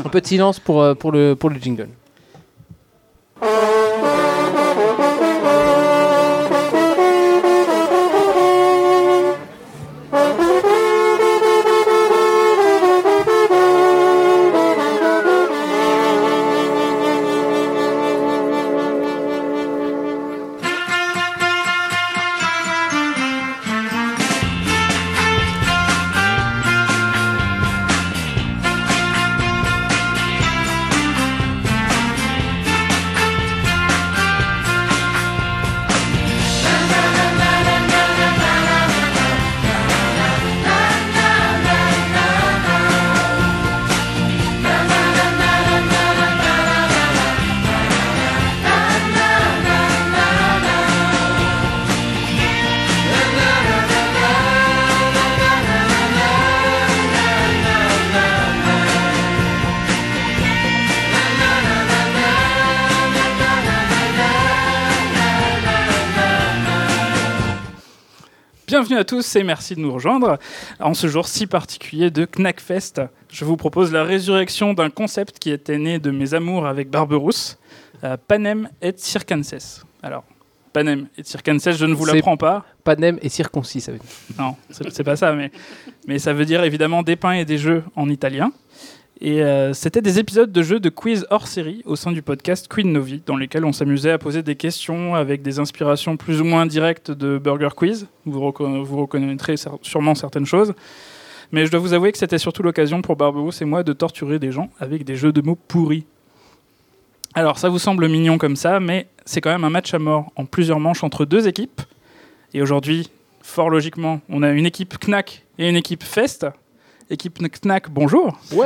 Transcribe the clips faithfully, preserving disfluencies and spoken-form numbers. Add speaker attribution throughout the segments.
Speaker 1: Un peu de silence pour, euh, pour, le, pour le jingle.
Speaker 2: Bienvenue à tous et merci de nous rejoindre. En ce jour si particulier de Knackfest, je vous propose la résurrection d'un concept qui était né de mes amours avec Barberousse, euh, Panem et Circenses. Alors, Panem et Circenses, je ne vous l'apprends pas.
Speaker 1: Panem et circoncis, ça veut dire.
Speaker 2: Non, c'est, c'est pas ça, mais, mais ça veut dire évidemment des pains et des jeux en italien. Et euh, c'était des épisodes de jeux de quiz hors série au sein du podcast Queen Novi, dans lesquels on s'amusait à poser des questions avec des inspirations plus ou moins directes de Burger Quiz. Vous, reconna- vous reconnaîtrez cer- sûrement certaines choses. Mais je dois vous avouer que c'était surtout l'occasion pour Barberousse et moi de torturer des gens avec des jeux de mots pourris. Alors ça vous semble mignon comme ça, mais c'est quand même un match à mort en plusieurs manches entre deux équipes. Et aujourd'hui, fort logiquement, on a une équipe Knack et une équipe Fest. Équipe Knack, bonjour.
Speaker 1: Ouais.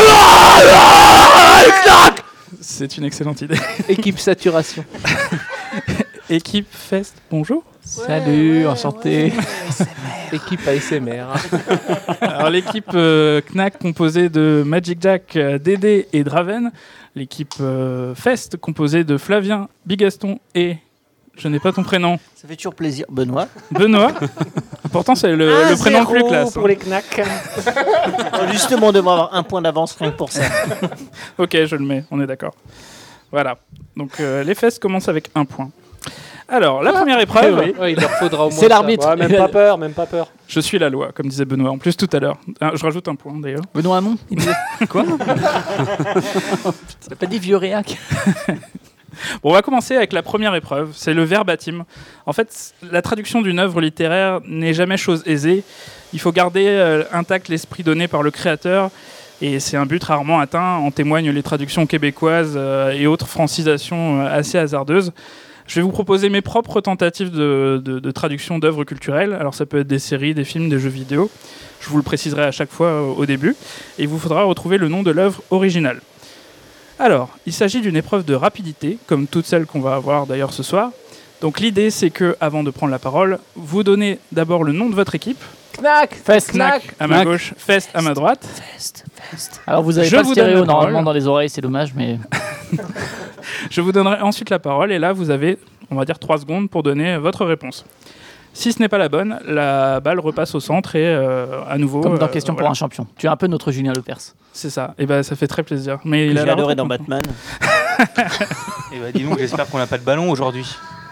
Speaker 2: C'est une excellente idée.
Speaker 1: Équipe saturation.
Speaker 2: Équipe Fest, bonjour.
Speaker 1: Salut, enchanté. Équipe A S M R.
Speaker 2: Alors l'équipe euh, Knack composée de Magic Jack, euh, Dédé et Draven. L'équipe euh, Fest composée de Flavien, Bigaston et... Je n'ai pas ton prénom.
Speaker 3: Ça fait toujours plaisir. Benoît.
Speaker 2: Benoît. Pourtant, c'est le, le prénom le plus classe.
Speaker 4: Pour hein. les knacks.
Speaker 3: Justement, on devrait avoir un point d'avance rien que pour ça.
Speaker 2: Ok, je le mets, on est d'accord. Voilà. Donc, euh, les fesses commencent avec un point. Alors, la première épreuve...
Speaker 1: Oui, oui, il leur faudra au moins
Speaker 4: C'est
Speaker 1: ça.
Speaker 4: l'arbitre. Ouais, même pas peur, même pas peur.
Speaker 2: Je suis la loi, comme disait Benoît. En plus, tout à l'heure. Ah, je rajoute un point, d'ailleurs.
Speaker 5: Benoît Hamon.
Speaker 2: Quoi ?
Speaker 5: T'as pas dit vieux réac.
Speaker 2: Bon, on va commencer avec la première épreuve, c'est le verbatim. En fait, la traduction d'une œuvre littéraire n'est jamais chose aisée. Il faut garder euh, intact l'esprit donné par le créateur, et c'est un but rarement atteint. En témoignent les traductions québécoises euh, et autres francisations euh, assez hasardeuses. Je vais vous proposer mes propres tentatives de, de, de traduction d'œuvres culturelles. Alors ça peut être des séries, des films, des jeux vidéo. Je vous le préciserai à chaque fois euh, au début. Et il vous faudra retrouver le nom de l'œuvre originale. Alors, il s'agit d'une épreuve de rapidité, comme toutes celles qu'on va avoir d'ailleurs ce soir. Donc l'idée, c'est que, avant de prendre la parole, vous donnez d'abord le nom de votre équipe.
Speaker 1: Knack, Fest,
Speaker 2: Knack
Speaker 1: Knack.
Speaker 2: à ma
Speaker 5: Knack.
Speaker 2: gauche, Fest à ma droite.
Speaker 3: Fest, fest.
Speaker 5: Alors vous avez
Speaker 2: Je
Speaker 5: pas le
Speaker 2: vous donne
Speaker 5: stéréo
Speaker 2: la
Speaker 5: normalement
Speaker 2: parole.
Speaker 5: dans les oreilles, c'est dommage, mais
Speaker 2: Je vous donnerai ensuite la parole, et là, vous avez, on va dire, trois secondes pour donner votre réponse. Si ce n'est pas la bonne, la balle repasse au centre et euh, à nouveau...
Speaker 5: comme dans
Speaker 2: euh,
Speaker 5: Question
Speaker 2: voilà.
Speaker 5: pour un champion. Tu es un peu notre Julien Lepers.
Speaker 2: C'est ça, et ben ça fait très plaisir. Mais il
Speaker 3: Que
Speaker 2: a
Speaker 3: j'ai
Speaker 2: l'air
Speaker 3: adoré
Speaker 2: trop
Speaker 3: dans
Speaker 2: content.
Speaker 3: Batman.
Speaker 6: Et bah dis donc, j'espère qu'on n'a pas de ballon aujourd'hui.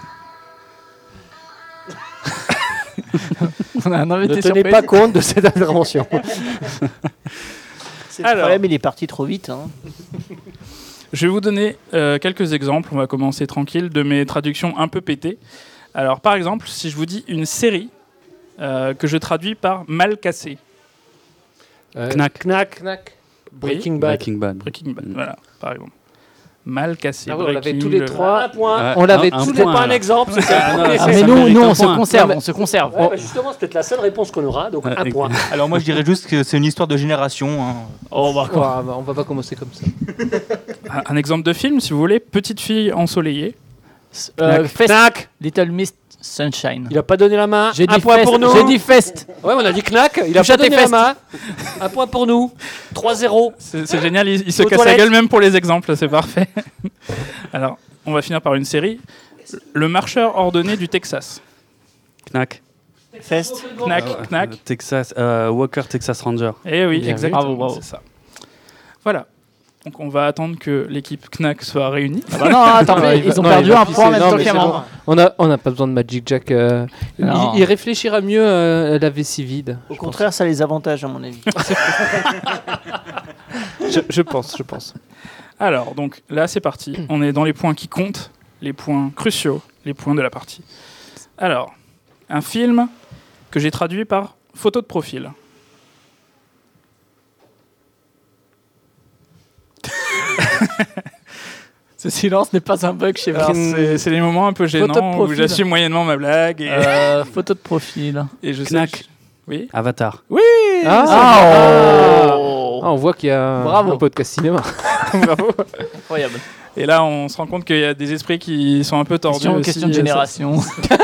Speaker 5: On a un
Speaker 4: Ne
Speaker 5: invité
Speaker 4: tenez
Speaker 5: surprise.
Speaker 4: pas compte de cette intervention.
Speaker 3: C'est le
Speaker 2: Alors.
Speaker 3: problème, il est parti trop vite. Hein.
Speaker 2: Je vais vous donner euh, quelques exemples, on va commencer tranquille, de mes traductions un peu pétées. Alors, par exemple, si je vous dis une série euh, que je traduis par mal cassé.
Speaker 4: Euh,
Speaker 6: Knack.
Speaker 4: Knack. Knack. Breaking Bad.
Speaker 6: Breaking Bad.
Speaker 2: Breaking Bad,
Speaker 6: Mm.
Speaker 2: voilà, par exemple. Mal cassé.
Speaker 1: Ah oui, on l'avait
Speaker 2: Breaking,
Speaker 1: tous les
Speaker 2: le-
Speaker 1: trois.
Speaker 4: Un point.
Speaker 6: Ouais,
Speaker 1: On l'avait
Speaker 6: un- un
Speaker 1: tous
Speaker 4: C'était
Speaker 6: point,
Speaker 4: pas un
Speaker 6: alors.
Speaker 4: exemple, c'était
Speaker 6: Ah,
Speaker 4: un
Speaker 6: non,
Speaker 4: premier.
Speaker 6: ça,
Speaker 5: Ah, mais
Speaker 6: ça
Speaker 5: nous,
Speaker 6: mérite
Speaker 5: nous
Speaker 6: un
Speaker 5: on se
Speaker 6: point.
Speaker 5: conserve,
Speaker 1: Non, mais-
Speaker 5: on se conserve.
Speaker 4: Ouais, bah justement, c'est peut-être la seule réponse qu'on aura, donc un
Speaker 6: Ouais,
Speaker 4: point.
Speaker 6: Alors moi je dirais juste que c'est une histoire de génération. hein.
Speaker 5: Oh bah
Speaker 1: Oh,
Speaker 5: quoi.
Speaker 1: bah, on va pas commencer comme ça.
Speaker 2: Un un exemple de film, si vous voulez, Petite fille ensoleillée.
Speaker 5: Euh, Fest,
Speaker 4: Knack.
Speaker 5: Little Miss Sunshine.
Speaker 4: Il a pas donné la main.
Speaker 5: J'ai
Speaker 4: un
Speaker 5: dit
Speaker 4: point
Speaker 5: Fest.
Speaker 4: pour nous.
Speaker 5: J'ai dit Fest.
Speaker 4: Ouais, on a dit Knack. Il a
Speaker 5: Touche
Speaker 4: pas
Speaker 5: à tes
Speaker 4: donné la
Speaker 5: fesses.
Speaker 4: main. Un point pour nous. trois zéro.
Speaker 2: C'est c'est génial, il, il se
Speaker 4: Aux
Speaker 2: casse la
Speaker 4: toilettes.
Speaker 2: gueule même pour les exemples, c'est parfait. Alors, on va finir par une série. Le marcheur ordonné du Texas.
Speaker 6: Knack.
Speaker 3: Fest.
Speaker 2: Knack,
Speaker 6: Euh,
Speaker 2: knack.
Speaker 6: Texas, euh, Walker Texas Ranger.
Speaker 2: Eh oui,
Speaker 1: Bien vu.
Speaker 2: exactement,
Speaker 5: Bravo, bravo.
Speaker 2: c'est ça. Voilà. Donc on va attendre que l'équipe Knack soit réunie.
Speaker 5: Ah bah non, attends,
Speaker 7: Ouais, il
Speaker 5: ils
Speaker 7: va-
Speaker 5: ont
Speaker 7: non,
Speaker 5: perdu
Speaker 7: il va
Speaker 5: un
Speaker 7: pisser.
Speaker 5: point en même
Speaker 7: Non,
Speaker 5: temps
Speaker 7: mais c'est
Speaker 5: qu'Amand.
Speaker 7: bon. On a, on n'a pas besoin de Magic Jack. euh, il,
Speaker 5: Non.
Speaker 7: il réfléchira mieux euh, à la vessie vide.
Speaker 3: Au contraire, ça a les avantages, à mon avis.
Speaker 7: Je, je pense, je pense.
Speaker 2: Alors, donc là, c'est parti. On est dans les points qui comptent, les points cruciaux, les points de la partie. Alors, un film que j'ai traduit par photo de profil.
Speaker 5: Ce silence n'est pas un bug chez vous.
Speaker 2: Alors, c'est c'est les moments un peu
Speaker 5: Photo de
Speaker 2: gênants où
Speaker 5: profil.
Speaker 2: j'assume moyennement ma blague. Et,
Speaker 5: Euh, photo de profil.
Speaker 2: et je sais.
Speaker 1: Knack.
Speaker 2: que- Oui.
Speaker 1: Avatar.
Speaker 2: Oui.
Speaker 7: Ah,
Speaker 5: Ah,
Speaker 7: Ah, on voit qu'il y a un,
Speaker 5: Bravo.
Speaker 7: un podcast cinéma.
Speaker 2: Bravo.
Speaker 5: incroyable.
Speaker 2: Et là, on se rend compte qu'il y a des esprits qui sont un peu tordus
Speaker 5: Question,
Speaker 2: aussi.
Speaker 5: question de
Speaker 2: Ça-
Speaker 5: génération.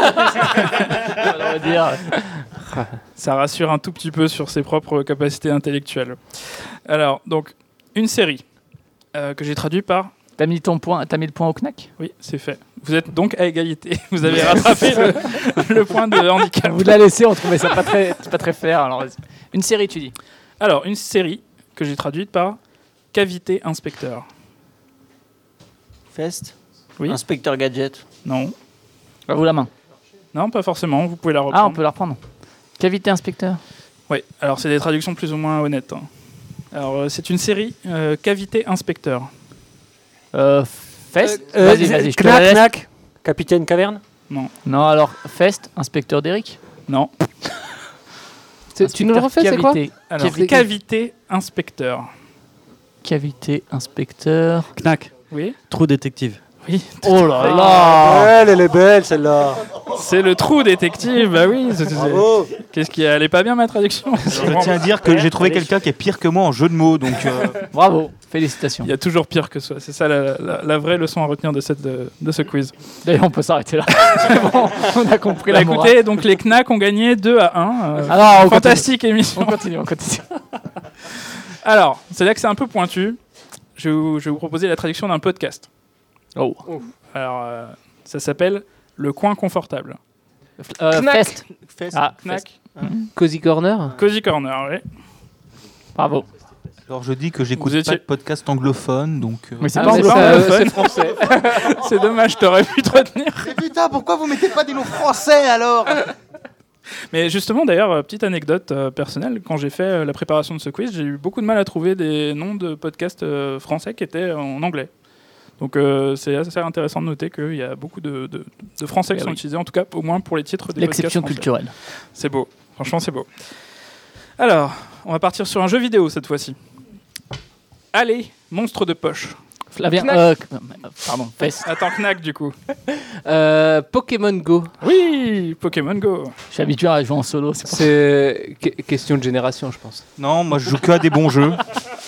Speaker 5: On va dire.
Speaker 2: Ça rassure un tout petit peu sur ses propres capacités intellectuelles. Alors, donc, une série euh, que j'ai traduite par...
Speaker 5: T'as mis ton point, t'as mis le point au knack.
Speaker 2: Oui, c'est fait. Vous êtes donc à égalité. Vous avez rattrapé le, le point de handicap.
Speaker 5: Vous l'a laissé, on trouvait ça pas très, pas très fair. Alors, vas-y. Une série, tu dis.
Speaker 2: Alors, une série que j'ai traduite par Cavité Inspecteur.
Speaker 3: Fest.
Speaker 2: Oui.
Speaker 3: Inspecteur Gadget.
Speaker 2: Non.
Speaker 5: À vous la main.
Speaker 2: Non, pas forcément. Vous pouvez la reprendre.
Speaker 5: Ah, on peut la reprendre. Cavité inspecteur.
Speaker 2: Oui. Alors, c'est des traductions plus ou moins honnêtes. hein. Alors, euh, c'est une série euh, Cavité Inspecteur.
Speaker 5: Euh, Fest.
Speaker 4: Euh,
Speaker 5: vas-y, vas-y, je te
Speaker 4: Knack,
Speaker 5: laisse.
Speaker 4: Knack, Capitaine Caverne.
Speaker 5: Non, alors Fest, inspecteur d'Eric.
Speaker 2: Non.
Speaker 7: C'est- Tu nous le refais, c'est quoi
Speaker 5: Cavité.
Speaker 2: Alors,
Speaker 7: Cavité-
Speaker 2: Cavité Inspecteur.
Speaker 5: Cavité inspecteur.
Speaker 1: Knack.
Speaker 2: Oui.
Speaker 1: Trou détective.
Speaker 2: Oui.
Speaker 5: Oh là là.
Speaker 4: Ah, elle, elle est belle celle-là.
Speaker 2: C'est le trou détective. Bah oui. c'est- c'est-
Speaker 4: Bravo.
Speaker 2: Qu'est-ce qui allait pas bien ma traduction
Speaker 6: Je tiens à dire que j'ai trouvé quelqu'un qui est pire que moi en jeu de mots, donc euh,
Speaker 5: Bravo. Félicitations.
Speaker 2: Il y a toujours pire que ça. C'est ça la, la- la vraie leçon à retenir de, cette, de, de ce quiz.
Speaker 5: D'ailleurs, on peut s'arrêter là. C'est bon, on a compris
Speaker 2: Bah,
Speaker 5: la morale.
Speaker 2: écoutez, donc les Knack ont gagné deux à un. euh,
Speaker 5: Alors, on
Speaker 2: fantastique émission.
Speaker 5: continue. On continue, on continue.
Speaker 2: Alors, c'est là que c'est un peu pointu. Je vais vous, je vais vous proposer la traduction d'un podcast.
Speaker 5: Oh.
Speaker 2: Alors, euh, ça s'appelle Le Coin Confortable.
Speaker 5: Euh,
Speaker 7: Knack.
Speaker 5: Fest.
Speaker 3: Fest.
Speaker 5: Ah,
Speaker 2: Knack.
Speaker 7: Cozy Corner.
Speaker 2: Cozy Corner, oui.
Speaker 5: bravo.
Speaker 6: alors je dis que j'écoute
Speaker 2: Vous étiez-
Speaker 6: pas de podcast anglophone, donc. euh,
Speaker 5: Mais c'est
Speaker 7: Ah,
Speaker 5: pas
Speaker 7: mais
Speaker 5: anglophone.
Speaker 7: ça, euh,
Speaker 2: anglophone.
Speaker 7: c'est français.
Speaker 2: C'est dommage, t'aurais pu te retenir.
Speaker 6: Mais putain, pourquoi vous mettez pas des noms français alors?
Speaker 2: Mais justement, d'ailleurs, euh, petite anecdote euh, personnelle, quand j'ai fait euh, la préparation de ce quiz, j'ai eu beaucoup de mal à trouver des noms de podcasts euh, français qui étaient en anglais. Donc euh, c'est assez intéressant de noter qu'il y a beaucoup de, de- de français qui
Speaker 5: Eh
Speaker 2: sont
Speaker 5: oui.
Speaker 2: utilisés, en tout cas au moins pour les titres des podcasts
Speaker 5: L'exception
Speaker 2: français.
Speaker 5: culturelle.
Speaker 2: C'est beau, franchement c'est beau. Alors, on va partir sur un jeu vidéo cette fois-ci. Allez, monstre de poche.
Speaker 5: Flavien.
Speaker 7: Knack.
Speaker 5: euh, pardon, Fest.
Speaker 2: Attends, Knack du coup.
Speaker 7: Euh, Pokémon Go.
Speaker 2: Oui, Pokémon Go.
Speaker 5: Je suis habitué à jouer en solo. C'est pour ça.
Speaker 7: C'est que- question de génération, je pense.
Speaker 6: Non, moi je joue que à des bons jeux.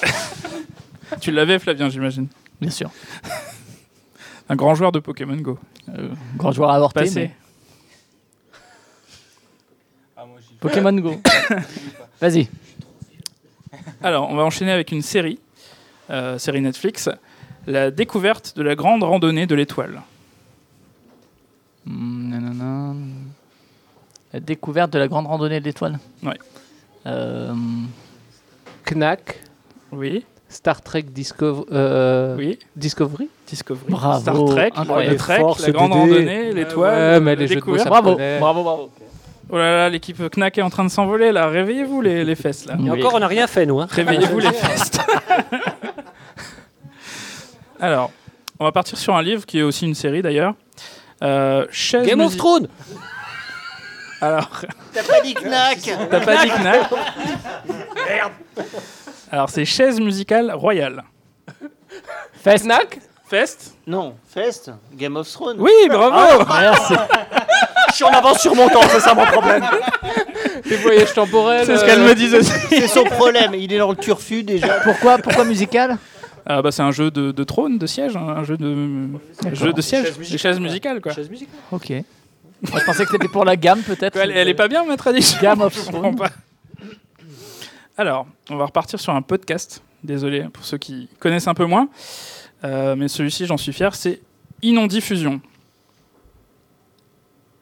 Speaker 2: Tu l'avais Flavien, j'imagine.
Speaker 5: Bien sûr.
Speaker 2: Un grand joueur de Pokémon Go.
Speaker 5: Euh, grand joueur avorté.
Speaker 2: Passé.
Speaker 5: Mais... Pokémon Go. Vas-y.
Speaker 2: Alors, on va enchaîner avec une série, euh, série Netflix, La découverte de la grande randonnée de l'étoile.
Speaker 5: Hmm, nanana. La découverte de la grande randonnée de l'étoile.
Speaker 2: Ouais.
Speaker 5: Euh,
Speaker 7: Knack.
Speaker 2: Oui,
Speaker 7: Star Trek Discover- euh,
Speaker 2: oui.
Speaker 7: Discovery.
Speaker 2: Discovery,
Speaker 5: Bravo,
Speaker 2: Star Trek,
Speaker 5: incroyable.
Speaker 2: le Trek,
Speaker 4: Fort,
Speaker 2: la
Speaker 4: ce
Speaker 2: grande
Speaker 4: Dédé.
Speaker 2: randonnée, l'étoile,
Speaker 7: Ouais, mais
Speaker 2: la
Speaker 7: les jeux de mots,
Speaker 2: découverte.
Speaker 7: ça
Speaker 5: Bravo,
Speaker 7: connaît.
Speaker 5: bravo, bravo.
Speaker 2: Oh là là, l'équipe Knack est en train de s'envoler là. Réveillez-vous les, les fesses là.
Speaker 5: Oui.
Speaker 4: Et encore, on n'a rien fait, nous. Hein.
Speaker 2: Réveillez-vous les fesses. Alors, on va partir sur un livre qui est aussi une série d'ailleurs. Euh, chaise
Speaker 4: Game of
Speaker 2: musi-
Speaker 4: Thrones.
Speaker 2: Alors,
Speaker 3: T'as pas dit Knack.
Speaker 2: t'as pas dit Knack. Merde. Alors, c'est chaise musicale royale.
Speaker 5: Fest. Knack.
Speaker 2: Fest.
Speaker 3: Non, Fest. Game of Thrones.
Speaker 2: Oui, bravo.
Speaker 5: Merci.
Speaker 4: Je suis en avance sur mon temps, c'est ça mon problème.
Speaker 7: Les voyages temporels.
Speaker 2: C'est ce qu'elle
Speaker 7: euh,
Speaker 2: me disait aussi.
Speaker 3: C'est son problème. Il est dans le turfu déjà.
Speaker 5: Pourquoi, pourquoi musical
Speaker 2: Ah bah c'est un jeu de, de trône, de siège, hein, un jeu de un jeu de siège, des chaises musicales quoi.
Speaker 4: Chaise musicale.
Speaker 5: Ok. Moi, je pensais que c'était pour la gamme peut-être.
Speaker 2: Elle, elle est pas bien ma traduction.
Speaker 5: Game of
Speaker 2: Je comprends
Speaker 5: Thrones.
Speaker 2: pas. Alors, on va repartir sur un podcast. Désolé pour ceux qui connaissent un peu moins, Euh, mais celui-ci j'en suis fier, c'est Inondiffusion.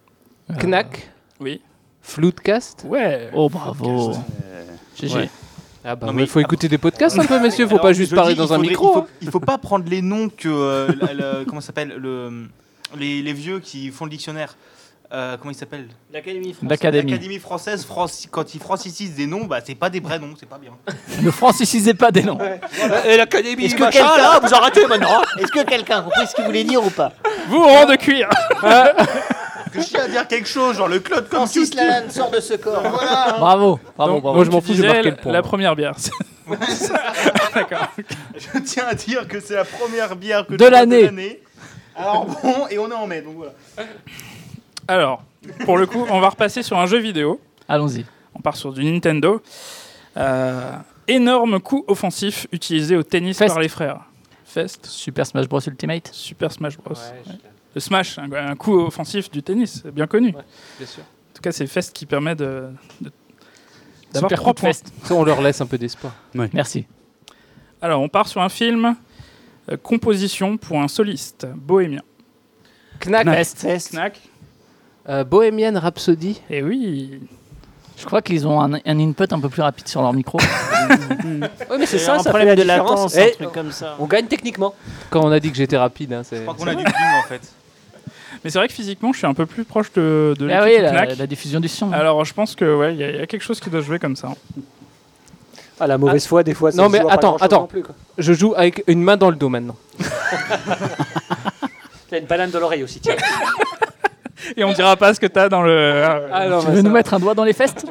Speaker 7: Knack.
Speaker 2: Oui.
Speaker 7: Floodcast.
Speaker 2: Ouais.
Speaker 5: Oh bravo. G G.
Speaker 2: Ouais.
Speaker 7: Ah bah,
Speaker 6: Non,
Speaker 7: il
Speaker 6: mais
Speaker 7: faut
Speaker 6: après-
Speaker 7: écouter des podcasts un peu, monsieur. Faut
Speaker 6: Alors,
Speaker 7: pas juste
Speaker 6: je
Speaker 7: parler
Speaker 6: dis,
Speaker 7: dans
Speaker 6: il
Speaker 7: un
Speaker 6: faudrait-
Speaker 7: micro.
Speaker 6: Il faut, il faut pas prendre les noms que euh, la- la- comment ça s'appelle le les, les vieux qui font le dictionnaire. Euh, comment il s'appelle?
Speaker 3: L'Académie française.
Speaker 5: L'Académie.
Speaker 6: L'Académie française, franci- quand ils francicisent des noms, bah c'est pas des vrais noms, c'est pas bien.
Speaker 5: Ne francisez pas des noms.
Speaker 4: Et l'Académie,
Speaker 3: Est-ce que
Speaker 4: machin,
Speaker 3: quelqu'un-
Speaker 4: là, vous arrêtez maintenant.
Speaker 3: Est-ce que quelqu'un a compris ce qu'il voulait dire ou pas?
Speaker 2: Vous rang de cuir.
Speaker 6: Que je tiens à dire quelque chose, genre le Claude
Speaker 3: Francis
Speaker 6: Computer.
Speaker 3: Lalanne sort de ce corps. Voilà.
Speaker 5: Bravo, bravo,
Speaker 2: Donc,
Speaker 5: bravo.
Speaker 7: moi, je m'en
Speaker 2: tu
Speaker 7: fous, je
Speaker 2: disais
Speaker 7: marquais le point.
Speaker 2: La première bière. D'accord.
Speaker 6: Je tiens à dire que c'est la première bière que
Speaker 5: De
Speaker 6: je bois
Speaker 5: l'année.
Speaker 6: Alors bon, et on est en mai, donc voilà.
Speaker 2: Alors, pour le coup, on va repasser sur un jeu vidéo.
Speaker 5: Allons-y.
Speaker 2: On part sur du Nintendo. Euh, énorme coup offensif utilisé au tennis
Speaker 5: Fest.
Speaker 2: par les frères. Fest.
Speaker 5: Super Smash Bros Ultimate.
Speaker 2: Super Smash Bros. Ouais. Le Smash, un, un coup offensif du tennis, bien connu.
Speaker 7: Bien sûr.
Speaker 2: En tout cas, c'est Fest qui permet de, de- d'avoir
Speaker 5: Super
Speaker 2: trois
Speaker 5: coup de
Speaker 2: points.
Speaker 5: fest.
Speaker 7: Ça, on leur laisse un peu d'espoir.
Speaker 5: Merci.
Speaker 2: Alors, on part sur un film euh, composition pour un soliste bohémien.
Speaker 7: Knack.
Speaker 5: Fest.
Speaker 3: Fest.
Speaker 2: Knack.
Speaker 7: Euh, Bohemian Rhapsody.
Speaker 2: Et oui.
Speaker 5: Je crois qu'ils ont un, un input un peu plus rapide sur leur micro.
Speaker 4: Oui, mais c'est
Speaker 3: C'est
Speaker 4: ça,
Speaker 3: un
Speaker 4: ça fait
Speaker 3: problème
Speaker 4: la
Speaker 3: de
Speaker 4: différence.
Speaker 3: latence, un
Speaker 4: Eh,
Speaker 3: truc comme ça.
Speaker 4: on gagne techniquement.
Speaker 7: Quand on a dit que j'étais rapide, hein, c'est.
Speaker 6: Je crois qu'on a du ping en fait.
Speaker 2: Mais c'est vrai que physiquement, je suis un peu plus proche de, de
Speaker 5: Ah
Speaker 2: l'équipe
Speaker 5: oui, la,
Speaker 2: Knack.
Speaker 5: la diffusion du son.
Speaker 2: Alors, je pense que ouais, il y, a- il y a quelque chose qui doit jouer comme ça.
Speaker 4: Ah, la mauvaise foi, des fois. ça
Speaker 7: Non,
Speaker 4: se
Speaker 7: mais
Speaker 4: joue à pas
Speaker 7: attends,
Speaker 4: grand-chose
Speaker 7: attends.
Speaker 4: non plus, quoi.
Speaker 7: Je joue avec une main dans le dos maintenant.
Speaker 4: Il y a une banane dans l'oreille aussi, tiens.
Speaker 2: Et on dira pas ce que t'as dans le.
Speaker 7: Ah, non,
Speaker 5: Tu
Speaker 7: bah,
Speaker 5: veux
Speaker 7: ça
Speaker 5: nous
Speaker 7: va.
Speaker 5: mettre un doigt dans les festes?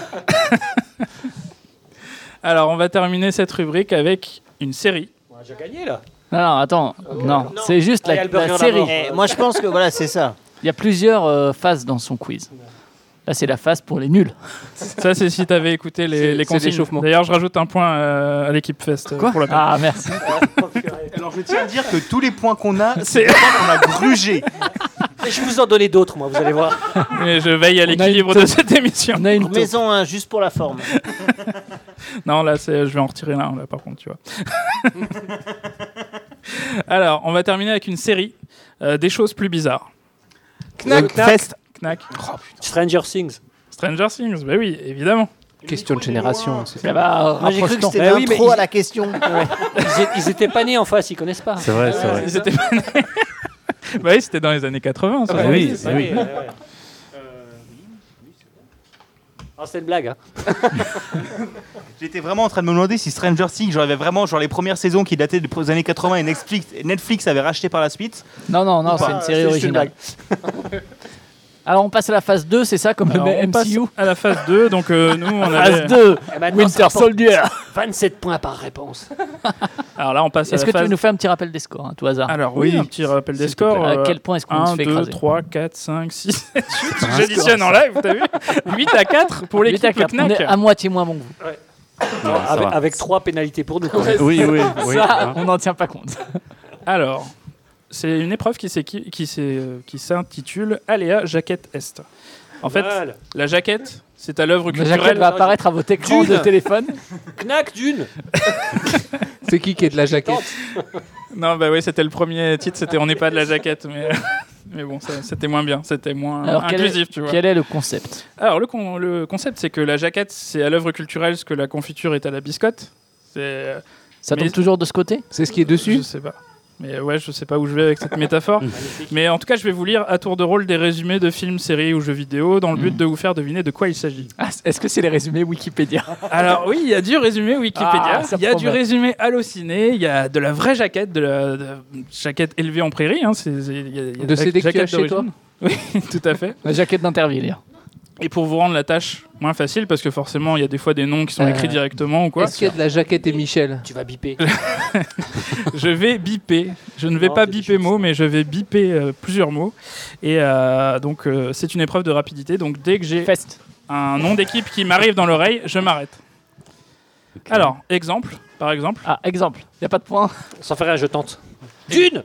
Speaker 2: Alors, on va terminer cette rubrique avec une série.
Speaker 4: On a déjà gagné, là.
Speaker 5: Non, non, attends. Non, c'est juste
Speaker 4: Ah, il y
Speaker 5: la,
Speaker 4: a le burger
Speaker 5: la série.
Speaker 4: d'abord.
Speaker 3: Eh, moi, je pense que voilà, c'est ça.
Speaker 5: Il y a plusieurs euh, phases dans son quiz. Là, c'est la phase pour les nuls.
Speaker 2: Ça, c'est si t'avais écouté les,
Speaker 7: C'est-
Speaker 2: les
Speaker 7: c'est
Speaker 2: consignes.
Speaker 7: l'échauffement.
Speaker 2: D'ailleurs, je rajoute un point euh, à l'équipe Fest. euh,
Speaker 5: Quoi
Speaker 2: pour la peine.
Speaker 5: Ah, merci.
Speaker 6: Alors je tiens à dire que tous les points qu'on a,
Speaker 2: C'est-
Speaker 6: c'est des points qu'on a grugés.
Speaker 4: Et je vais vous en donner d'autres, moi, vous allez voir.
Speaker 2: Mais je veille à
Speaker 5: a
Speaker 2: l'équilibre
Speaker 5: une
Speaker 2: de cette émission.
Speaker 5: On a une taupe.
Speaker 3: Maison un, juste pour la forme.
Speaker 2: Non, là, c'est, je vais en retirer l'un, là, par contre, tu vois. Alors, on va terminer avec une série euh, des choses plus bizarres.
Speaker 4: Knack,
Speaker 6: Fest.
Speaker 2: Knack.
Speaker 4: Stranger Things.
Speaker 2: Stranger Things, bah oui, évidemment.
Speaker 7: Question de génération. c'est
Speaker 5: Ça va,
Speaker 3: Moi, j'ai cru que
Speaker 5: rapproche-toi.
Speaker 3: c'était
Speaker 4: Eh oui, mais
Speaker 3: l'intro
Speaker 4: ils-
Speaker 3: à la question.
Speaker 4: Ils, é- ils étaient pas nés en face, ils connaissent pas.
Speaker 1: C'est vrai, c'est vrai.
Speaker 2: Ils étaient pas nés. Bah oui, c'était dans les années quatre-vingts. ça.
Speaker 1: Ah oui,
Speaker 4: c'est
Speaker 1: oui.
Speaker 4: vrai, ouais, ouais. Ah, c'est une blague, hein.
Speaker 6: J'étais vraiment en train de me demander si Stranger Things, j'avais vraiment genre les premières saisons qui dataient des années quatre-vingts et Netflix, Netflix avait racheté par la suite.
Speaker 5: Non, non, non,
Speaker 6: Ou
Speaker 5: c'est
Speaker 6: pas,
Speaker 5: une
Speaker 6: c'est
Speaker 5: série
Speaker 6: juste une
Speaker 5: originale. Alors, on passe à la phase deux, c'est ça, comme
Speaker 2: Alors,
Speaker 5: le
Speaker 2: on passe
Speaker 5: M C U?
Speaker 2: à la phase deux, donc euh, nous, on avait...
Speaker 5: Phase deux,
Speaker 4: Et maintenant,
Speaker 5: Winter
Speaker 4: ça rapporte
Speaker 5: Soldier.
Speaker 4: vingt-sept points par réponse.
Speaker 2: Alors là, on passe à
Speaker 5: Est-ce
Speaker 2: la
Speaker 5: que tu
Speaker 2: phase...
Speaker 5: veux nous faire un petit rappel des scores, hein, tout hasard?
Speaker 2: Alors oui,
Speaker 1: Oui,
Speaker 2: un petit rappel des
Speaker 1: s'il te
Speaker 2: scores.
Speaker 5: À
Speaker 2: euh,
Speaker 5: quel point est-ce qu'on
Speaker 2: un,
Speaker 5: se fait
Speaker 2: deux,
Speaker 5: écraser?
Speaker 2: trois, quatre, cinq, six, sept, huit. J'additionne en live, t'as vu huit à quatre pour
Speaker 5: Huit à
Speaker 2: l'équipe
Speaker 5: quatre, on
Speaker 2: Knack.
Speaker 5: est à moitié moins bon que vous.
Speaker 4: avec,
Speaker 1: va.
Speaker 4: avec trois pénalités pour nous. quoi.
Speaker 1: Oui, oui, oui.
Speaker 5: Ça,
Speaker 1: hein.
Speaker 5: on n'en tient pas compte.
Speaker 2: Alors, c'est une épreuve qui, s'est- qui, qui, s'est, euh, qui s'intitule Aléa Jaquette Est. En fait,
Speaker 4: Voilà.
Speaker 2: la jaquette, c'est à l'œuvre
Speaker 5: La jaquette
Speaker 2: culturelle.
Speaker 5: va apparaître à votre écran
Speaker 4: Dune.
Speaker 5: de téléphone.
Speaker 4: Knack d'une.
Speaker 7: C'est qui qui est de la jaquette?
Speaker 2: Non, bah oui, c'était le premier titre, c'était On n'est pas de la jaquette, mais, mais bon, ça- c'était moins bien, c'était moins
Speaker 5: Alors, quel
Speaker 2: inclusif,
Speaker 5: est,
Speaker 2: tu vois.
Speaker 5: quel est le concept?
Speaker 2: Alors, le, con- le concept, c'est que la jaquette, c'est à l'œuvre culturelle ce que la confiture est à la biscotte. C'est.
Speaker 5: Ça
Speaker 2: Mais-
Speaker 5: tombe toujours de ce côté?
Speaker 7: C'est ce qui est
Speaker 2: Je
Speaker 7: dessus?
Speaker 2: sais pas. Mais ouais, je sais pas où je vais avec cette métaphore. Mais en tout cas, je vais vous lire à tour de rôle des résumés de films, séries ou jeux vidéo dans le but de vous faire deviner de quoi il s'agit.
Speaker 5: Ah, est-ce que c'est les résumés Wikipédia?
Speaker 2: Alors oui, il y a du résumé Wikipédia,
Speaker 5: Ah, ça
Speaker 2: il y a du
Speaker 5: promet.
Speaker 2: résumé Allociné, il y a de la vraie jaquette, de la de- jaquette élevée en prairie. Hein, c'est, c'est- il y a- il y a
Speaker 7: De
Speaker 2: la
Speaker 7: C D que tu
Speaker 2: jaquette
Speaker 7: as chez toi?
Speaker 2: d'origine. Oui, tout à fait.
Speaker 5: La jaquette d'Interville.
Speaker 2: Et pour vous rendre la tâche moins facile, parce que forcément, il y a des fois des noms qui sont
Speaker 5: Euh,
Speaker 2: écrits directement ou quoi,
Speaker 7: Est-ce qu'il y a de la jaquette et Michel?
Speaker 4: Tu vas biper.
Speaker 2: je vais biper. Je ne vais
Speaker 4: Non,
Speaker 2: pas
Speaker 4: t'es
Speaker 2: biper
Speaker 4: des
Speaker 2: mots, mais je vais biper euh, plusieurs mots. Et euh, donc, euh, c'est une épreuve de rapidité. Donc, dès que j'ai
Speaker 5: Fest.
Speaker 2: un nom d'équipe qui m'arrive dans l'oreille, je m'arrête. Alors, exemple, par exemple.
Speaker 5: Ah, exemple. Il n'y a pas de point.
Speaker 4: Sans faire rien, je tente. D'une.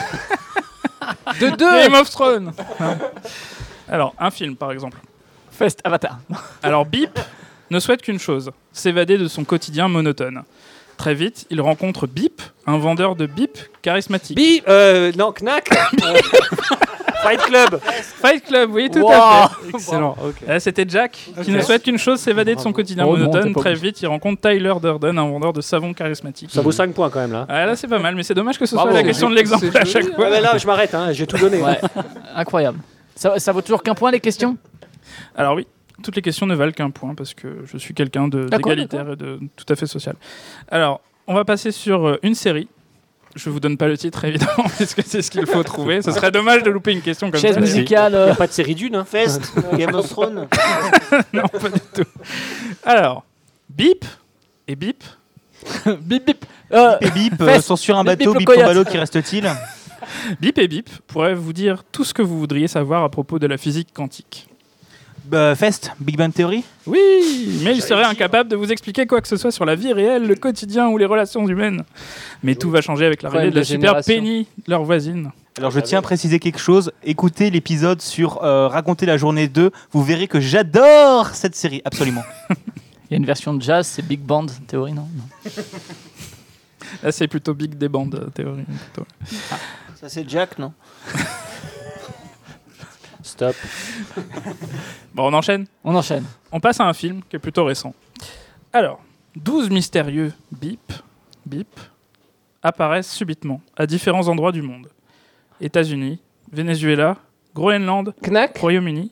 Speaker 7: De deux!
Speaker 2: Game of Thrones. Alors, un film, par exemple.
Speaker 5: Fest, Avatar.
Speaker 2: Alors, Bip ne souhaite qu'une chose, s'évader de son quotidien monotone. Très vite, il rencontre Bip, un vendeur de bip charismatique.
Speaker 4: Bi. Euh, non, Knack. Euh, Fight Club.
Speaker 2: Fight Club, oui, tout
Speaker 3: Wow.
Speaker 2: à fait.
Speaker 4: Excellent. Ok.
Speaker 2: Euh, C'était Jack qui ne souhaite qu'une chose, s'évader de son quotidien
Speaker 5: Oh non,
Speaker 2: monotone.
Speaker 5: t'es pas
Speaker 2: Très
Speaker 5: obligé.
Speaker 2: vite, il rencontre Tyler Durden, un vendeur de savon charismatique.
Speaker 4: Ça vaut cinq points quand même là.
Speaker 2: Ah, là, c'est pas mal, mais c'est dommage que ce
Speaker 5: Bravo.
Speaker 2: soit la question de l'exemple
Speaker 7: C'est
Speaker 2: à
Speaker 7: joli,
Speaker 2: chaque
Speaker 7: hein.
Speaker 2: fois.
Speaker 4: Ouais, mais là, je m'arrête, hein, j'ai tout donné.
Speaker 5: Ouais, incroyable. Ça, ça vaut toujours qu'un point les questions?
Speaker 2: Alors oui, toutes les questions ne valent qu'un point parce que je suis quelqu'un de-
Speaker 5: D'accord,
Speaker 2: d'égalitaire et de tout à fait social. Alors, on va passer sur euh, une série. Je vous donne pas le titre évidemment parce que c'est ce qu'il faut trouver. Ce serait dommage de louper une question comme
Speaker 5: Chaise
Speaker 2: ça.
Speaker 5: musicale.
Speaker 4: Il
Speaker 5: euh,
Speaker 4: n'y a pas de série d'une. Hein.
Speaker 3: Fest, Game of Thrones.
Speaker 2: Non, pas du tout. Alors, bip et bip.
Speaker 5: Bip bip. Euh,
Speaker 6: Et bip,
Speaker 5: Fest.
Speaker 6: euh, sont sur un
Speaker 5: Bip, bip,
Speaker 6: bateau,
Speaker 5: le
Speaker 6: bip au
Speaker 5: coyote.
Speaker 6: ballot, qui reste-t-il?
Speaker 2: Bip et bip pourraient vous dire tout ce que vous voudriez savoir à propos de la physique quantique.
Speaker 6: Bah, Fest, Big Bang Theory.
Speaker 2: Oui, mais il serait incapable de vous expliquer quoi que ce soit sur la vie réelle, le quotidien ou les relations humaines. Mais tout va changer avec l'arrivée
Speaker 7: Problème
Speaker 2: de la
Speaker 7: de
Speaker 2: super
Speaker 7: génération.
Speaker 2: Penny, leur voisine.
Speaker 6: Alors je tiens à préciser quelque chose, écoutez l'épisode sur euh, Raconter la journée deux, vous verrez que j'adore cette série, absolument.
Speaker 5: Il y a une version de jazz, c'est Big Band théorie, non, non.
Speaker 2: Là, c'est plutôt Big des bandes, euh, théorie. plutôt.
Speaker 3: Ça, c'est Jack, non?
Speaker 4: Stop.
Speaker 2: Bon, on enchaîne.
Speaker 5: On enchaîne.
Speaker 2: On passe à un film qui est plutôt récent. Alors, douze mystérieux bip, bip, apparaissent subitement à différents endroits du monde. États-Unis, Venezuela, Groenland,
Speaker 7: Knack.
Speaker 2: Royaume-Uni.